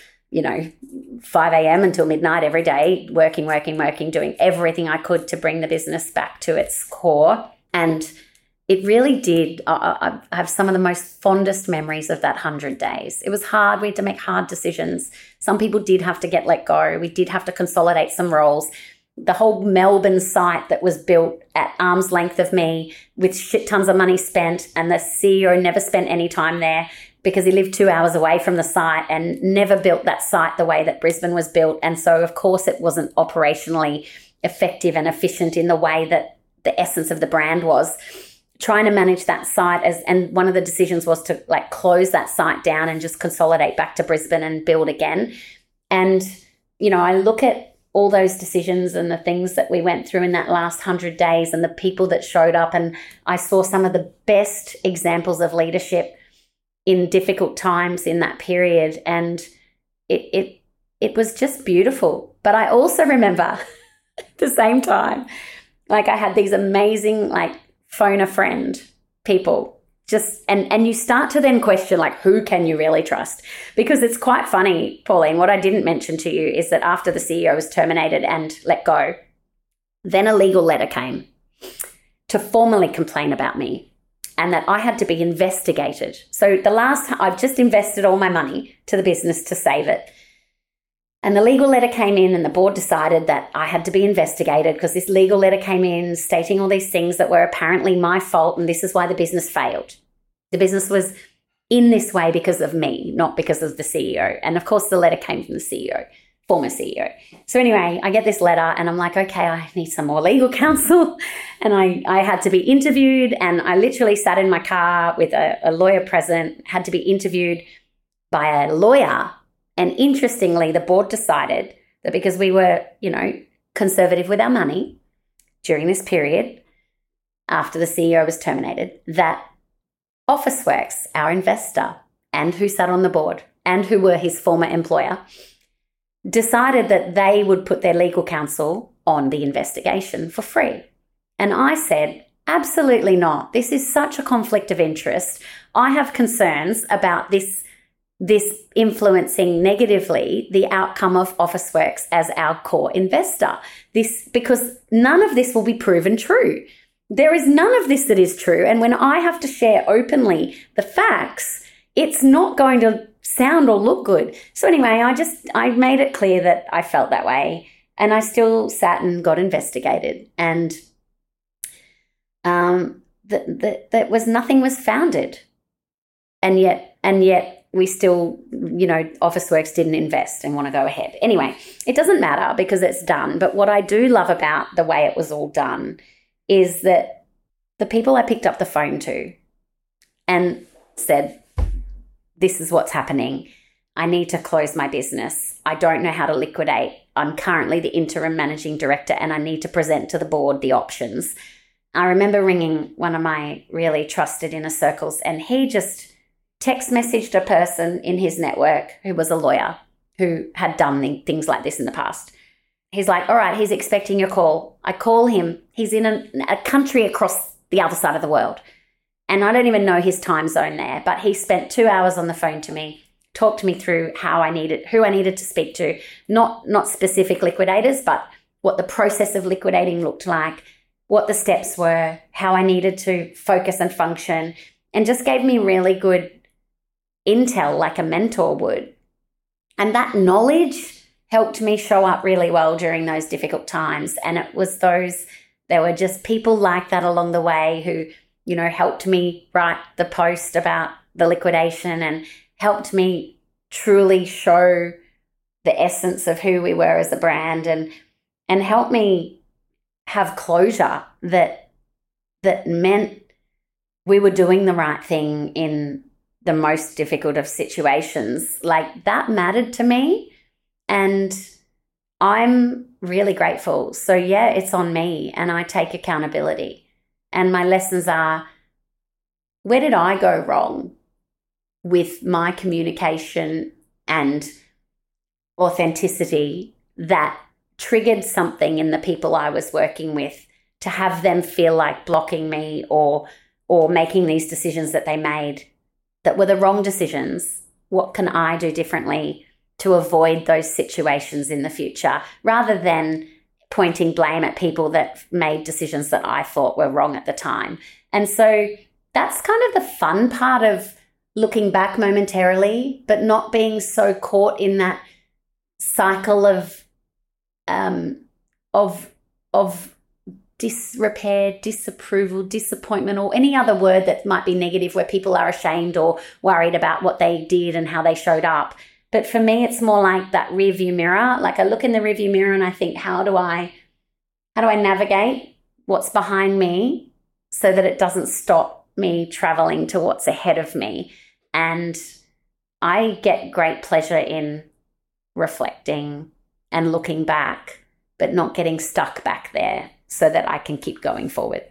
5 a.m. until midnight every day, working, doing everything I could to bring the business back to its core. And it really did. I have some of the most fondest memories of that 100 days. It was hard. We had to make hard decisions. Some people did have to get let go. We did have to consolidate some roles. The whole Melbourne site that was built at arm's length of me with shit tons of money spent, and the CEO never spent any time there because he lived 2 hours away from the site and never built that site the way that Brisbane was built. And so, of course, it wasn't operationally effective and efficient in the way that the essence of the brand was. Trying to manage that site and one of the decisions was to close that site down and just consolidate back to Brisbane and build again. And, I look at all those decisions and the things that we went through in that last 100 days and the people that showed up. And I saw some of the best examples of leadership in difficult times in that period. And it was just beautiful. But I also remember at the same time, I had these amazing, phone a friend people. And you start to then question, who can you really trust? Because it's quite funny, Pauline, what I didn't mention to you is that after the CEO was terminated and let go, then a legal letter came to formally complain about me and that I had to be investigated. So I've just invested all my money to the business to save it. And the legal letter came in and the board decided that I had to be investigated because this legal letter came in stating all these things that were apparently my fault, and this is why the business failed. The business was in this way because of me, not because of the CEO. And of course, the letter came from the CEO, former CEO. So anyway, I get this letter and I'm like, okay, I need some more legal counsel. And I had to be interviewed, and I literally sat in my car with a lawyer present, had to be interviewed by a lawyer. And interestingly, the board decided that because we were, conservative with our money during this period after the CEO was terminated, that Officeworks, our investor, and who sat on the board and who were his former employer, decided that they would put their legal counsel on the investigation for free. And I said, absolutely not. This is such a conflict of interest. I have concerns about this influencing negatively the outcome of Officeworks as our core investor. Because none of this will be proven true. there is none of this that is true. And when I have to share openly the facts, it's not going to sound or look good. So anyway, I made it clear that I felt that way, and I still sat and got investigated, and that was nothing was founded, and yet we still, Officeworks didn't invest and want to go ahead. Anyway, it doesn't matter because it's done. But what I do love about the way it was all done is that the people I picked up the phone to and said, this is what's happening. I need to close my business. I don't know how to liquidate. I'm currently the interim managing director and I need to present to the board the options. I remember ringing one of my really trusted inner circles, and he just text messaged a person in his network who was a lawyer who had done things like this in the past. He's like, all right, he's expecting your call. I call him. He's in a country across the other side of the world. And I don't even know his time zone there, but he spent 2 hours on the phone to me, talked me through who I needed to speak to, not specific liquidators, but what the process of liquidating looked like, what the steps were, how I needed to focus and function, and just gave me really good intel like a mentor would. And that knowledge helped me show up really well during those difficult times. And there were just people like that along the way who, helped me write the post about the liquidation and helped me truly show the essence of who we were as a brand, and helped me have closure that meant we were doing the right thing in the most difficult of situations. Like, that mattered to me, and I'm really grateful. So yeah, it's on me, and I take accountability. And my lessons are, where did I go wrong with my communication and authenticity that triggered something in the people I was working with to have them feel like blocking me or making these decisions that they made that were the wrong decisions? What can I do differently to avoid those situations in the future, rather than pointing blame at people that made decisions that I thought were wrong at the time? And so that's kind of the fun part of looking back momentarily, but not being so caught in that cycle of disrepair, disapproval, disappointment, or any other word that might be negative, where people are ashamed or worried about what they did and how they showed up. But for me, it's more like that rearview mirror. Like, I look in the rearview mirror and I think, how do I navigate what's behind me so that it doesn't stop me traveling to what's ahead of me? And I get great pleasure in reflecting and looking back, but not getting stuck back there, so that I can keep going forward.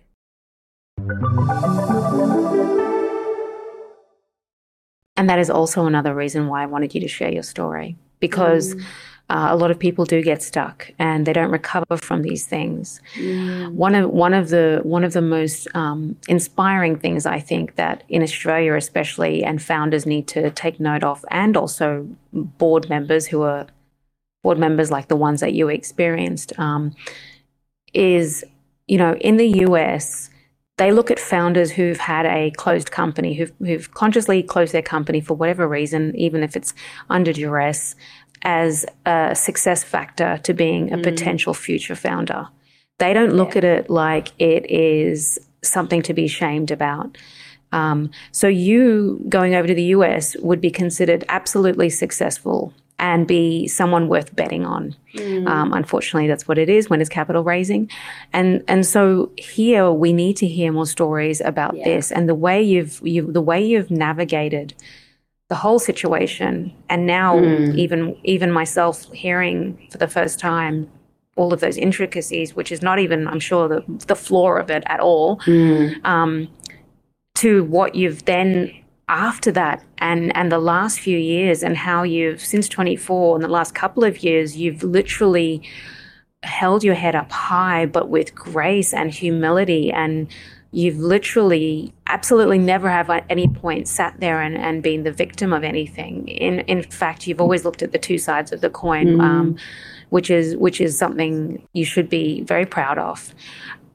And that is also another reason why I wanted you to share your story, because a lot of people do get stuck and they don't recover from these things. One of the most inspiring things, I think, that in Australia especially, and founders need to take note of, and also board members who are board members like the ones that you experienced, is, in the US, they look at founders who've had a closed company, who've consciously closed their company for whatever reason, even if it's under duress, as a success factor to being a potential future founder. They don't look at it like it is something to be shamed about. So you going over to the US would be considered absolutely successful and be someone worth betting on. Unfortunately, that's what it is when it's capital raising. And so here we need to hear more stories about this, and the way you've navigated the whole situation. And now even myself hearing for the first time all of those intricacies, which is not even, I'm sure, the floor of it at all, to what you've then after that and the last few years, and how you've, since 24 and the last couple of years, you've literally held your head up high, but with grace and humility, and you've literally absolutely never have at any point sat there and been the victim of anything. In fact, you've always looked at the two sides of the coin, which is something you should be very proud of.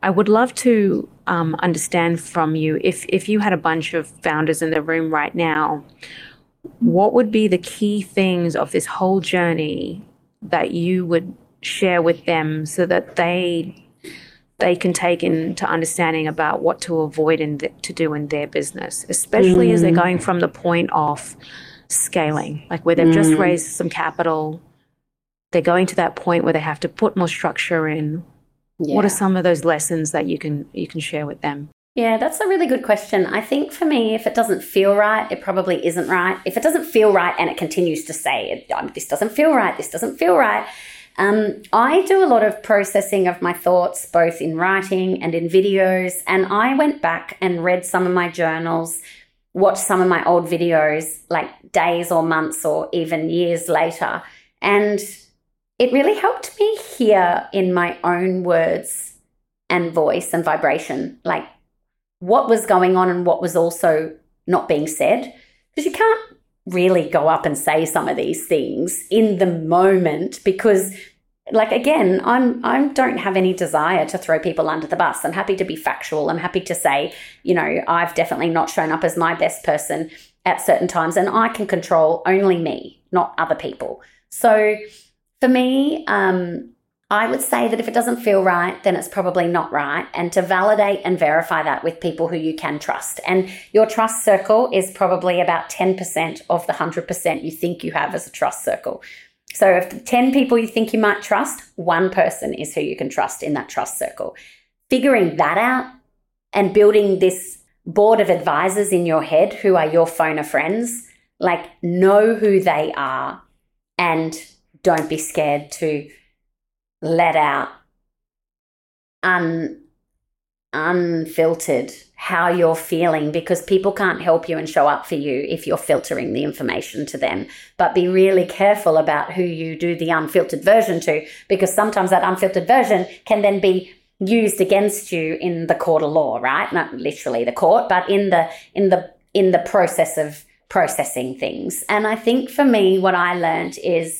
I would love to understand from you, if you had a bunch of founders in the room right now, what would be the key things of this whole journey that you would share with them so that they can take into understanding about what to avoid and to do in their business, especially as they're going from the point of scaling, like where they've just raised some capital, they're going to that point where they have to put more structure in. Yeah. What are some of those lessons that you can share with them? Yeah, that's a really good question. I think for me, if it doesn't feel right, it probably isn't right. If it doesn't feel right and it continues to say, this doesn't feel right, this doesn't feel right, I do a lot of processing of my thoughts, both in writing and in videos. And I went back and read some of my journals, watched some of my old videos, like days or months or even years later. And it really helped me hear in my own words and voice and vibration, like what was going on and what was also not being said. Because you can't really go up and say some of these things in the moment because, like, again, I don't have any desire to throw people under the bus. I'm happy to be factual. I'm happy to say, I've definitely not shown up as my best person at certain times, and I can control only me, not other people. So for me, I would say that if it doesn't feel right, then it's probably not right, and to validate and verify that with people who you can trust. And your trust circle is probably about 10% of the 100% you think you have as a trust circle. So if the 10 people you think you might trust, one person is who you can trust in that trust circle. Figuring that out and building this board of advisors in your head who are your phone of friends, like know who they are and don't be scared to let out unfiltered how you're feeling, because people can't help you and show up for you if you're filtering the information to them. But be really careful about who you do the unfiltered version to, because sometimes that unfiltered version can then be used against you in the court of law, right? Not literally the court, but in the process of processing things. And I think for me, what I learned is,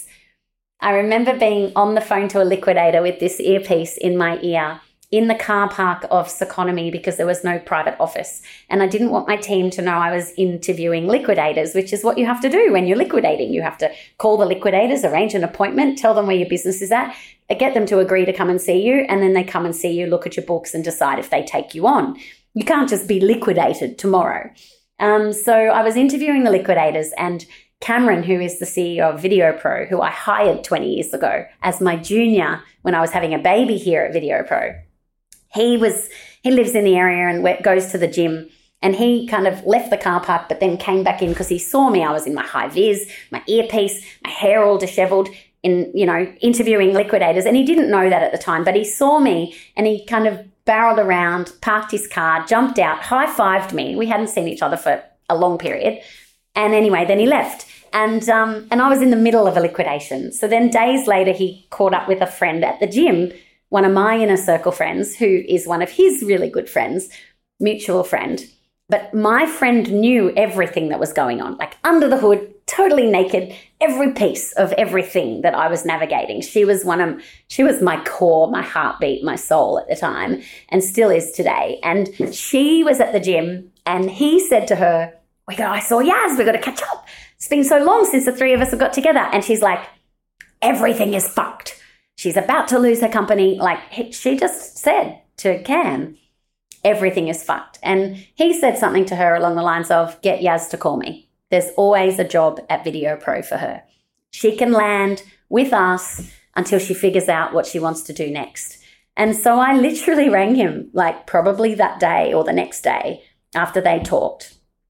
I remember being on the phone to a liquidator with this earpiece in my ear in the car park of Seconomy because there was no private office. And I didn't want my team to know I was interviewing liquidators, which is what you have to do when you're liquidating. You have to call the liquidators, arrange an appointment, tell them where your business is at, get them to agree to come and see you, and then they come and see you, look at your books and decide if they take you on. You can't just be liquidated tomorrow. So I was interviewing the liquidators, and Cameron, who is the CEO of Video Pro, who I hired 20 years ago as my junior when I was having a baby here at Video Pro. He lives in the area and goes to the gym, and he kind of left the car park but then came back in because he saw me. I was in my high vis, my earpiece, my hair all disheveled, interviewing liquidators, and he didn't know that at the time, but he saw me and he kind of barreled around, parked his car, jumped out, high-fived me. We hadn't seen each other for a long period. And anyway, then he left. And I was in the middle of a liquidation. So then days later, he caught up with a friend at the gym, one of my inner circle friends, who is one of his really good friends, mutual friend. But my friend knew everything that was going on, like under the hood, totally naked, every piece of everything that I was navigating. She was my core, my heartbeat, my soul at the time, and still is today. And she was at the gym, and he said to her, I saw Yaz, we got to catch up. It's been so long since the three of us have got together. And she's like, everything is fucked. She's about to lose her company. Like she just said to Cam, everything is fucked. And he said something to her along the lines of, get Yaz to call me. There's always a job at Video Pro for her. She can land with us until she figures out what she wants to do next. And so I literally rang him, like probably that day or the next day after they talked.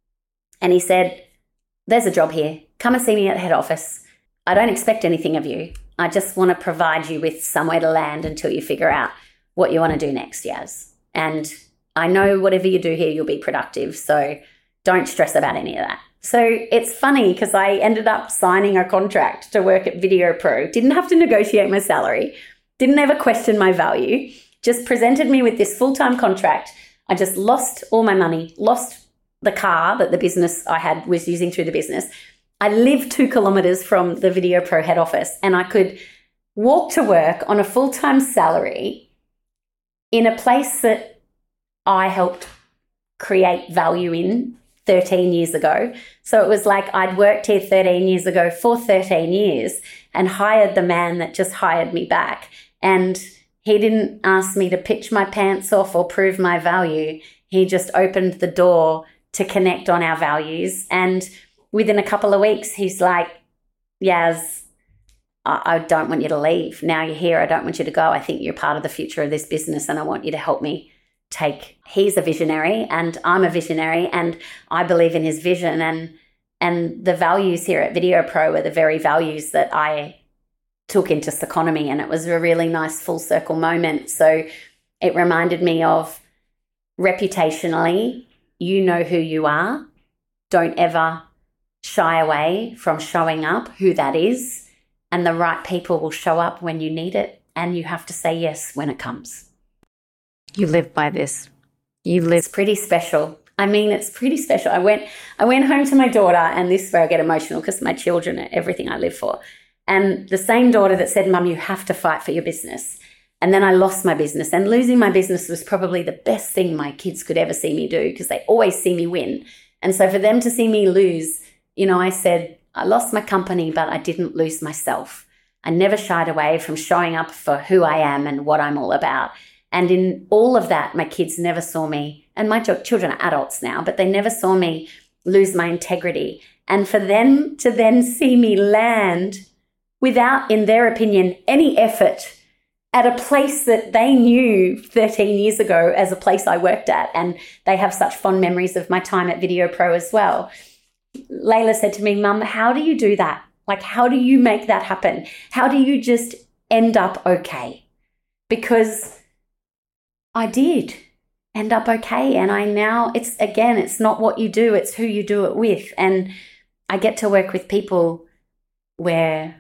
And he said, there's a job here. Come and see me at the head office. I don't expect anything of you. I just want to provide you with somewhere to land until you figure out what you want to do next, Yaz. And I know whatever you do here, you'll be productive. So don't stress about any of that. So it's funny because I ended up signing a contract to work at Video Pro. Didn't have to negotiate my salary. Didn't ever question my value. Just presented me with this full-time contract. I just lost all my money, lost the car that the business I had was using through the business. I lived 2 kilometers from the Video Pro head office, and I could walk to work on a full-time salary in a place that I helped create value in 13 years ago. So it was like I'd worked here 13 years ago for 13 years and hired the man that just hired me back. And he didn't ask me to pitch my pants off or prove my value. He just opened the door to connect on our values. And within a couple of weeks, he's like, Yaz, I don't want you to leave. Now you're here. I don't want you to go. I think you're part of the future of this business and I want you to help me take. He's a visionary and I'm a visionary and I believe in his vision, and the values here at Video Pro are the very values that I took into Seconomy, and it was a really nice full circle moment. So it reminded me of reputationally, you know who you are. Don't ever shy away from showing up who that is, and the right people will show up when you need it, and you have to say yes when it comes. You live by this. You live. It's pretty special. I mean, it's pretty special. I went home to my daughter, and this is where I get emotional because my children are everything I live for. And the same daughter that said, Mum, you have to fight for your business. And then I lost my business, and losing my business was probably the best thing my kids could ever see me do because they always see me win. And so for them to see me lose, you know, I said, I lost my company, but I didn't lose myself. I never shied away from showing up for who I am and what I'm all about. And in all of that, my kids never saw me, and my children are adults now, but they never saw me lose my integrity. And for them to then see me land without, in their opinion, any effort at a place that they knew 13 years ago as a place I worked at, and they have such fond memories of my time at Video Pro as well. Layla said to me, Mum, how do you do that? Like, how do you make that happen? How do you just end up okay? Because I did end up okay. And it's not what you do, it's who you do it with. And I get to work with people where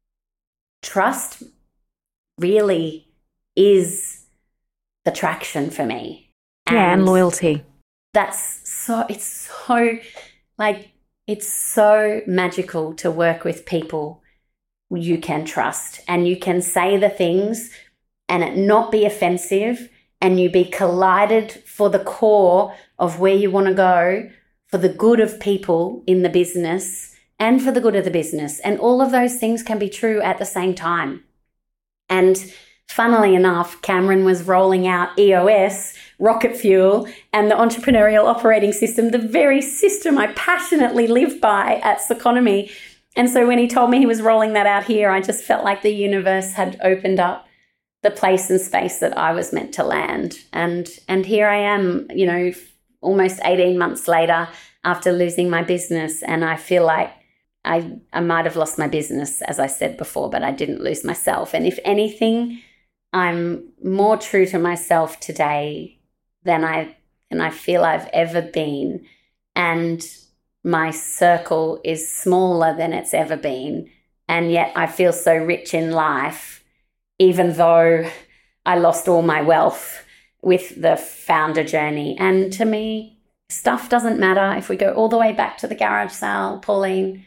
trust really is the traction for me. And loyalty. It's so magical to work with people you can trust, and you can say the things and it not be offensive, and you be collided for the core of where you want to go, for the good of people in the business and for the good of the business. And all of those things can be true at the same time. And funnily enough, Cameron was rolling out EOS, rocket fuel, and the entrepreneurial operating system, the very system I passionately live by at Seconomy. And so when he told me he was rolling that out here, I just felt like the universe had opened up the place and space that I was meant to land. And here I am, you know, almost 18 months later after losing my business. And I feel like I might have lost my business, as I said before, but I didn't lose myself. And if anything, I'm more true to myself today than I feel I've ever been. And my circle is smaller than it's ever been. And yet I feel so rich in life, even though I lost all my wealth with the founder journey. And to me, stuff doesn't matter. If we go all the way back to the garage sale, Pauline,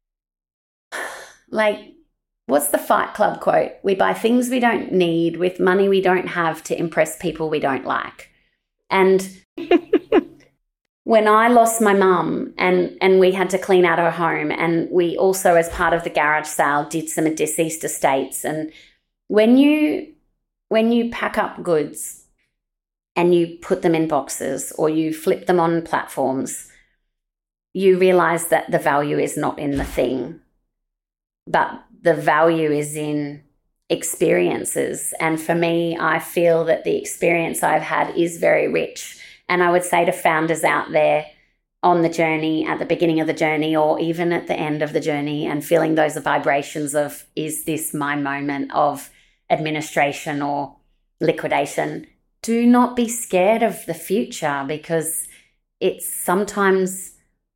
like, what's the Fight Club quote? We buy things we don't need with money we don't have to impress people we don't like. And when I lost my mum and we had to clean out her home, and we also, as part of the garage sale, did some deceased estates. And when you pack up goods and you put them in boxes or you flip them on platforms, you realize that the value is not in the thing, but the value is in experiences. And for me, I feel that the experience I've had is very rich. And I would say to founders out there on the journey, at the beginning of the journey, or even at the end of the journey, and feeling those vibrations of, is this my moment of administration or liquidation? Do not be scared of the future, because it's sometimes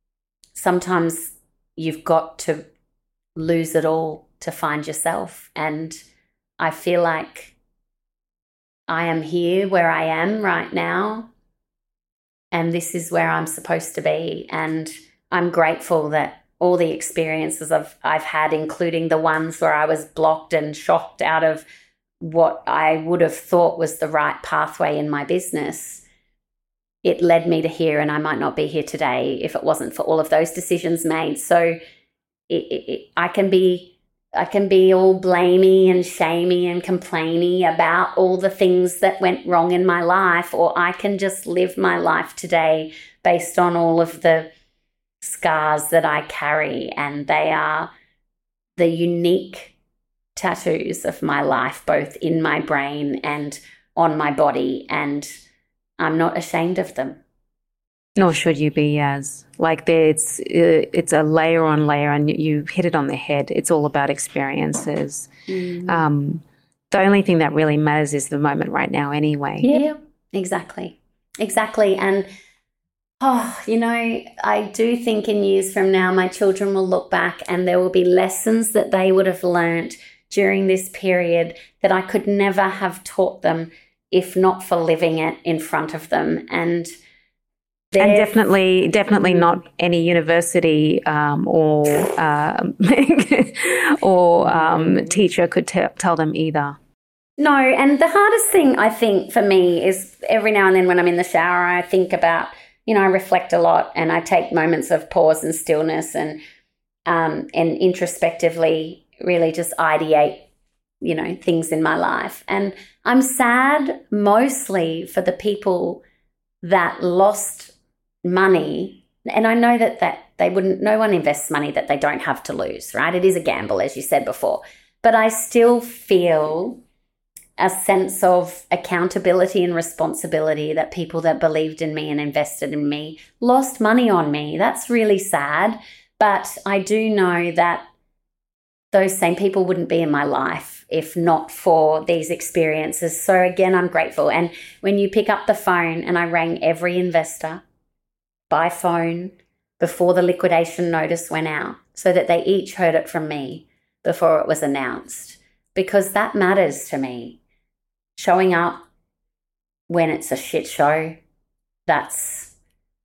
you've got to lose it all to find yourself. And I feel like I am here where I am right now, and this is where I'm supposed to be. And I'm grateful that all the experiences I've had, including the ones where I was blocked and shocked out of what I would have thought was the right pathway in my business, it led me to here, and I might not be here today if it wasn't for all of those decisions made. So I can be all blamey and shamey and complainy about all the things that went wrong in my life, or I can just live my life today based on all of the scars that I carry, and they are the unique tattoos of my life, both in my brain and on my body, and I'm not ashamed of them. Nor should you be, Yaz. Like it's a layer on layer, and you hit it on the head. It's all about experiences. The only thing that really matters is the moment right now anyway. Yeah, exactly. And, I do think in years from now, my children will look back and there will be lessons that they would have learnt during this period that I could never have taught them if not for living it in front of them. And definitely not any university or teacher could tell them either. No, and the hardest thing I think for me is every now and then when I'm in the shower, I think about, I reflect a lot, and I take moments of pause and stillness and introspectively really just ideate, things in my life. And I'm sad mostly for the people that lost money, and I know that they wouldn't, no one invests money that they don't have to lose, right? It is a gamble, as you said before, but I still feel a sense of accountability and responsibility that people that believed in me and invested in me lost money on me. That's really sad, but I do know that those same people wouldn't be in my life if not for these experiences. So again, I'm grateful. And when you pick up the phone, and I rang every investor by phone before the liquidation notice went out so that they each heard it from me before it was announced, because that matters to me. Showing up when it's a shit show, that's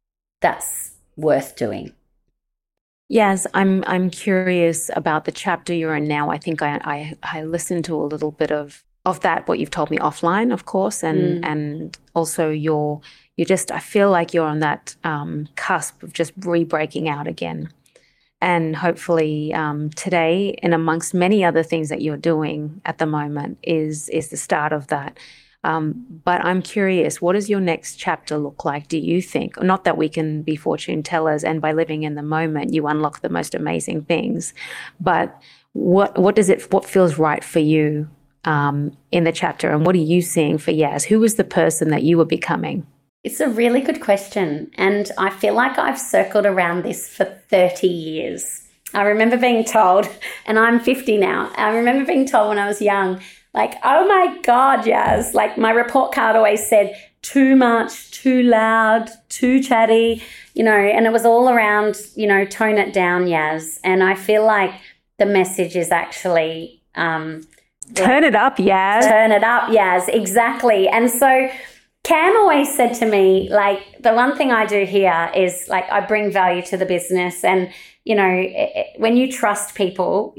worth doing. Yes, I'm curious about the chapter you're in now. I think I listened to a little bit of that, what you've told me offline, of course, and also I feel like you're on that cusp of just re-breaking out again. And hopefully today, and amongst many other things that you're doing at the moment, is the start of that. But I'm curious, what does your next chapter look like, do you think? Not that we can be fortune tellers, and by living in the moment, you unlock the most amazing things. But what feels right for you in the chapter, and what are you seeing for Yaz? Who was the person that you were becoming? It's a really good question, and I feel like I've circled around this for 30 years. I remember being told, and I'm 50 now, I remember being told when I was young, like, oh my God, Yaz, like my report card always said, too much, too loud, too chatty, and it was all around, tone it down, Yaz. And I feel like the message is actually... turn it up, Yaz. Turn it up, Yaz, exactly. And so Cam always said to me, like, the one thing I do here is, like, I bring value to the business. And, when you trust people,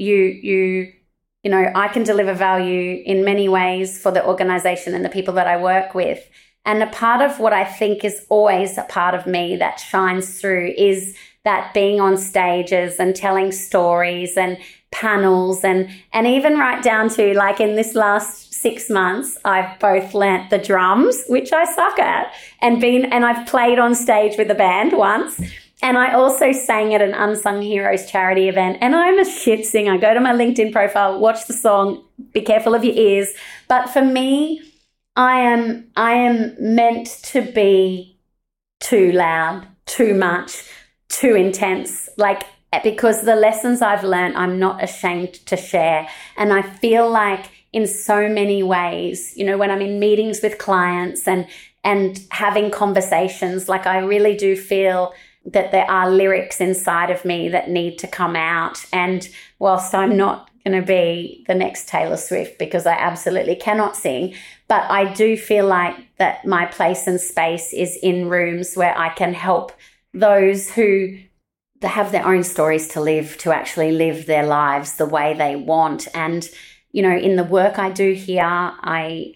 I can deliver value in many ways for the organization and the people that I work with. And a part of what I think is always a part of me that shines through is that being on stages and telling stories and panels and even right down to, like, in this last 6 months, I've both learnt the drums, which I suck at, and I've played on stage with a band once. And I also sang at an Unsung Heroes charity event, and I'm a shit singer. Go to my LinkedIn profile, watch the song, be careful of your ears. But for me, I am meant to be too loud, too much, too intense, because the lessons I've learned, I'm not ashamed to share. And I feel like in so many ways, when I'm in meetings with clients and having conversations, like, I really do feel that there are lyrics inside of me that need to come out. And whilst I'm not going to be the next Taylor Swift, because I absolutely cannot sing, but I do feel like that my place and space is in rooms where I can help those who have their own stories to live, to actually live their lives the way they want. And in the work I do here, I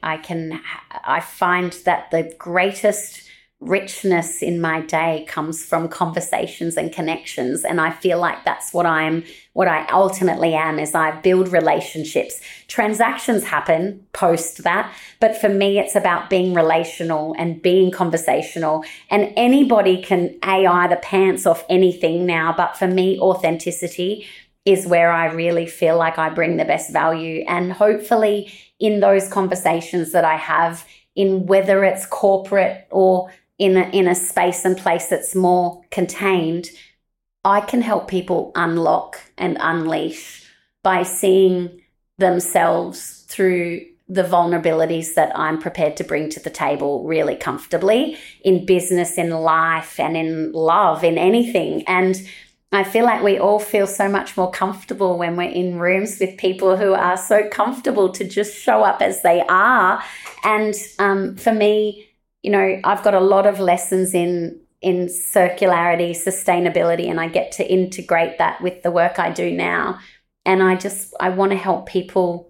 find that the greatest richness in my day comes from conversations and connections. And I feel like that's what I ultimately am, is I build relationships. Transactions happen post that, but for me, it's about being relational and being conversational. And anybody can AI the pants off anything now, but for me, authenticity is where I really feel like I bring the best value. And hopefully in those conversations that I have, in whether it's corporate or in a space and place that's more contained, I can help people unlock and unleash by seeing themselves through the vulnerabilities that I'm prepared to bring to the table really comfortably in business, in life, and in love, in anything. And I feel like we all feel so much more comfortable when we're in rooms with people who are so comfortable to just show up as they are. And for me, I've got a lot of lessons in circularity, sustainability, and I get to integrate that with the work I do now. And I want to help people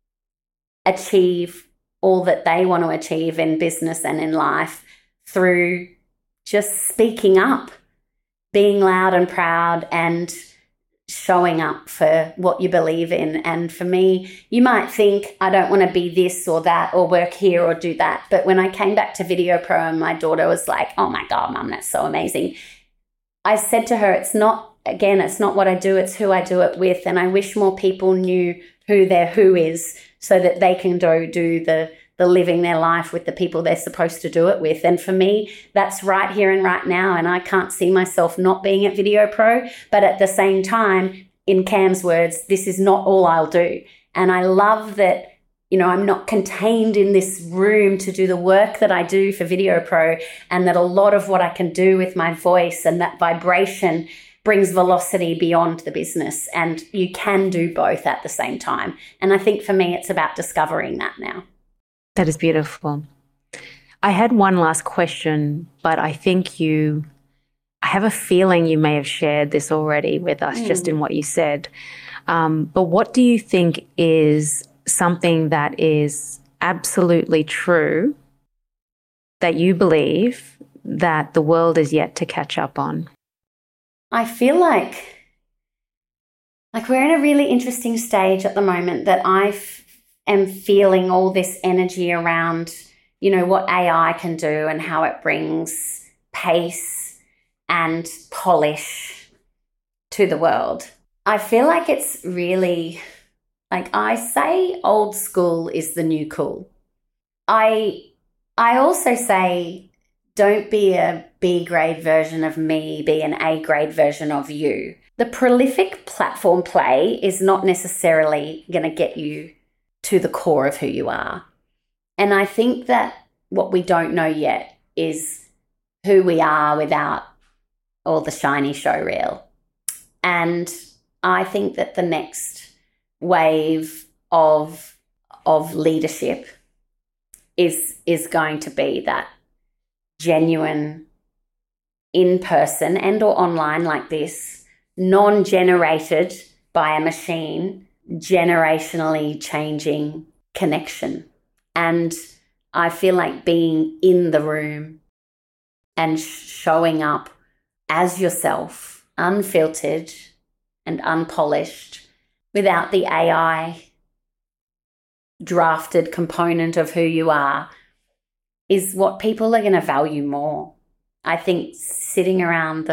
achieve all that they want to achieve in business and in life through just speaking up, being loud and proud, and showing up for what you believe in. And for me, you might think, I don't want to be this or that or work here or do that. But when I came back to Video Pro and my daughter was like, oh my God, Mum, that's so amazing, I said to her, it's not what I do, it's who I do it with. And I wish more people knew who their who is, so that they can do the living their life with the people they're supposed to do it with. And for me, that's right here and right now. And I can't see myself not being at Video Pro. But at the same time, in Cam's words, this is not all I'll do. And I love that, I'm not contained in this room to do the work that I do for Video Pro, and that a lot of what I can do with my voice and that vibration brings velocity beyond the business. And you can do both at the same time. And I think for me, it's about discovering that now. That is beautiful. I had one last question, but I have a feeling you may have shared this already with us just in what you said. But what do you think is something that is absolutely true that you believe that the world is yet to catch up on? I feel like we're in a really interesting stage at the moment that I am feeling all this energy around, what AI can do and how it brings pace and polish to the world. I feel like it's really, I say old school is the new cool. I also say, don't be a B grade version of me, be an A grade version of you. The prolific platform play is not necessarily going to get you to the core of who you are. And I think that what we don't know yet is who we are without all the shiny show reel. And I think that the next wave of leadership is going to be that genuine in-person and or online like this, non-generated by a machine, generationally changing connection. And I feel like being in the room and showing up as yourself, unfiltered and unpolished, without the AI drafted component of who you are, is what people are going to value more. I think sitting around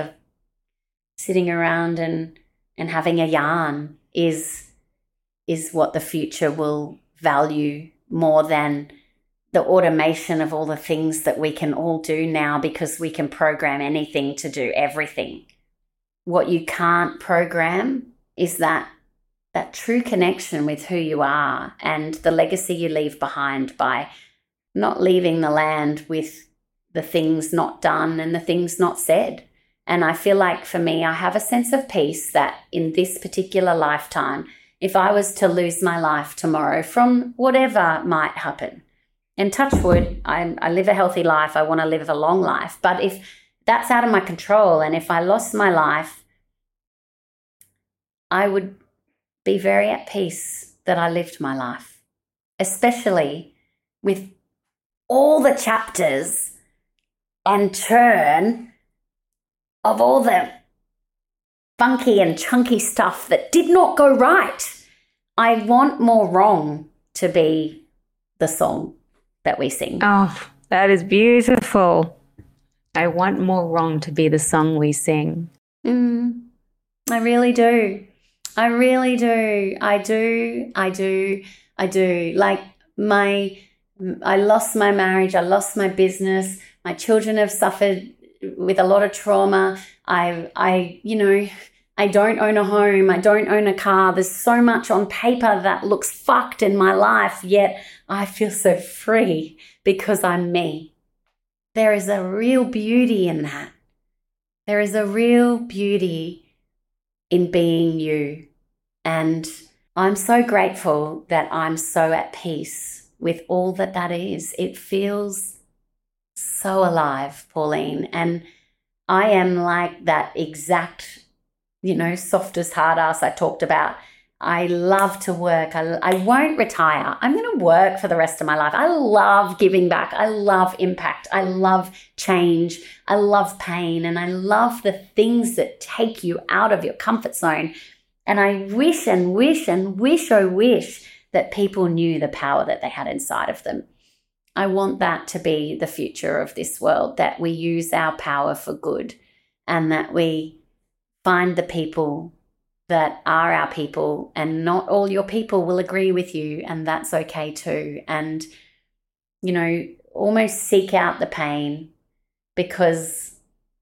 and having a yarn is what the future will value more than the automation of all the things that we can all do now, because we can program anything to do everything. What you can't program is that true connection with who you are and the legacy you leave behind by not leaving the land with the things not done and the things not said. And I feel like for me, I have a sense of peace that in this particular lifetime, if I was to lose my life tomorrow from whatever might happen, and touch wood, I live a healthy life, I want to live a long life. But if that's out of my control, and if I lost my life, I would be very at peace that I lived my life, especially with all the chapters and turn of all the funky and chunky stuff that did not go right. I want more wrong to be the song that we sing. Oh, that is beautiful. I want more wrong to be the song we sing. I really do. I really do. I do. Like I lost my marriage. I lost my business. My children have suffered with a lot of trauma. I don't own a home. I don't own a car. There's so much on paper that looks fucked in my life, yet I feel so free because I'm me. There is a real beauty in that. There is a real beauty in being you. And I'm so grateful that I'm so at peace with all that is. It feels so alive, Pauline. And I am like that exact, softest hard ass I talked about. I love to work. I won't retire. I'm going to work for the rest of my life. I love giving back. I love impact. I love change. I love pain. And I love the things that take you out of your comfort zone. And I wish that people knew the power that they had inside of them. I want that to be the future of this world, that we use our power for good and that we find the people that are our people, and not all your people will agree with you, and that's okay too. And, almost seek out the pain, because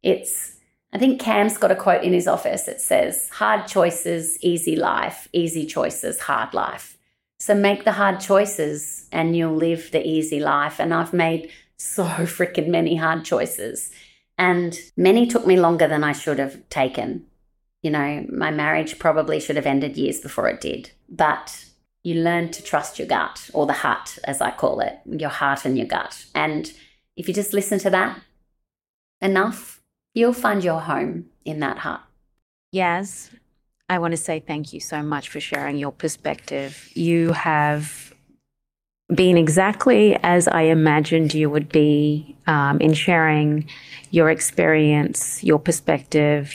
I think Cam's got a quote in his office. It says, hard choices, easy life, easy choices, hard life. So make the hard choices and you'll live the easy life. And I've made so freaking many hard choices, and many took me longer than I should have taken. My marriage probably should have ended years before it did. But you learn to trust your gut, or the hut, as I call it, your heart and your gut. And if you just listen to that enough, you'll find your home in that hut. Yaz, I want to say thank you so much for sharing your perspective. You have been exactly as I imagined you would be in sharing your experience, your perspective,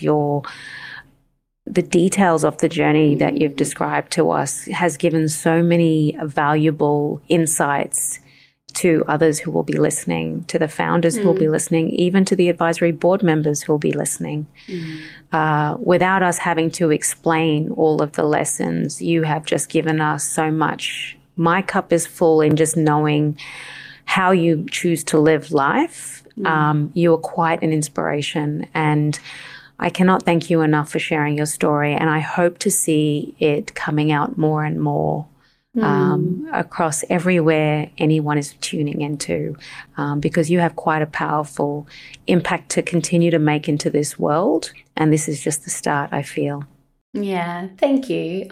the details of the journey that you've described to us has given so many valuable insights to others who will be listening, to the founders who will be listening, even to the advisory board members who will be listening. Without us having to explain all of the lessons, you have just given us so much. My cup is full in just knowing how you choose to live life. You are quite an inspiration, and I cannot thank you enough for sharing your story, and I hope to see it coming out more and more across everywhere anyone is tuning into, because you have quite a powerful impact to continue to make into this world, and this is just the start, I feel. Yeah, thank you.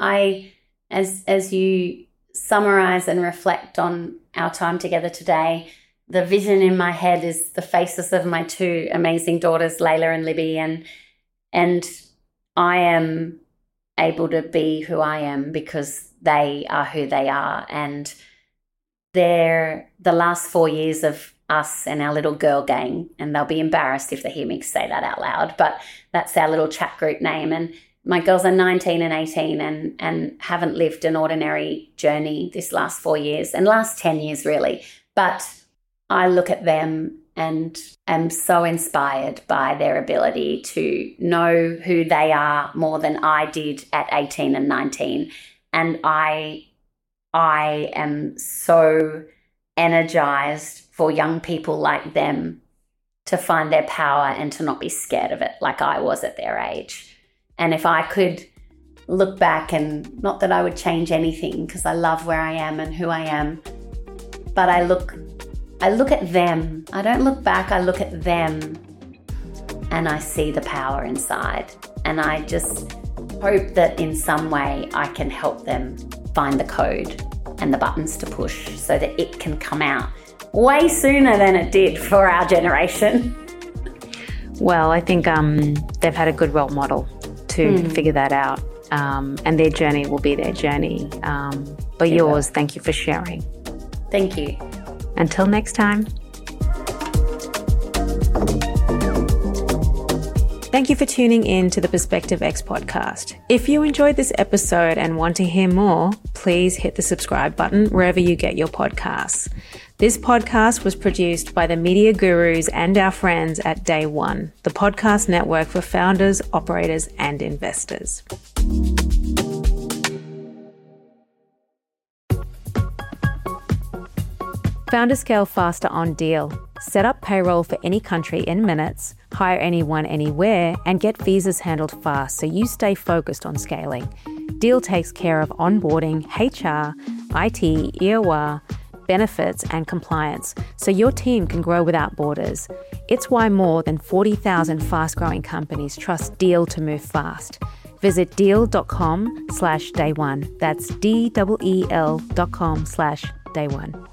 As you summarize and reflect on our time together today, the vision in my head is the faces of my two amazing daughters, Layla and Libby, and I am able to be who I am because they are who they are. And they're the last 4 years of us and our little girl gang, and they'll be embarrassed if they hear me say that out loud, but that's our little chat group name. And my girls are 19 and 18 and haven't lived an ordinary journey this last 4 years, and last 10 years really. But I look at them and am so inspired by their ability to know who they are more than I did at 18 and 19. And I am so energized for young people like them to find their power and to not be scared of it like I was at their age. And if I could look back, and not that I would change anything because I love where I am and who I am, but I look at them. I don't look back, I look at them and I see the power inside. And I just hope that in some way I can help them find the code and the buttons to push so that it can come out way sooner than it did for our generation. Well, I think they've had a good role model to figure that out. and their journey will be their journey. But yours, thank you for sharing. Thank you. Until next time. Thank you for tuning in to the Perspective X podcast. If you enjoyed this episode and want to hear more, please hit the subscribe button wherever you get your podcasts. This podcast was produced by the media gurus and our friends at Day One, the podcast network for founders, operators, and investors. Founders scale faster on Deel. Set up payroll for any country in minutes, hire anyone anywhere, and get visas handled fast so you stay focused on scaling. Deel takes care of onboarding, HR, IT, EOR, benefits, and compliance so your team can grow without borders. It's why more than 40,000 fast-growing companies trust Deel to move fast. Visit deel.com/day1. That's DEEL.com/day1.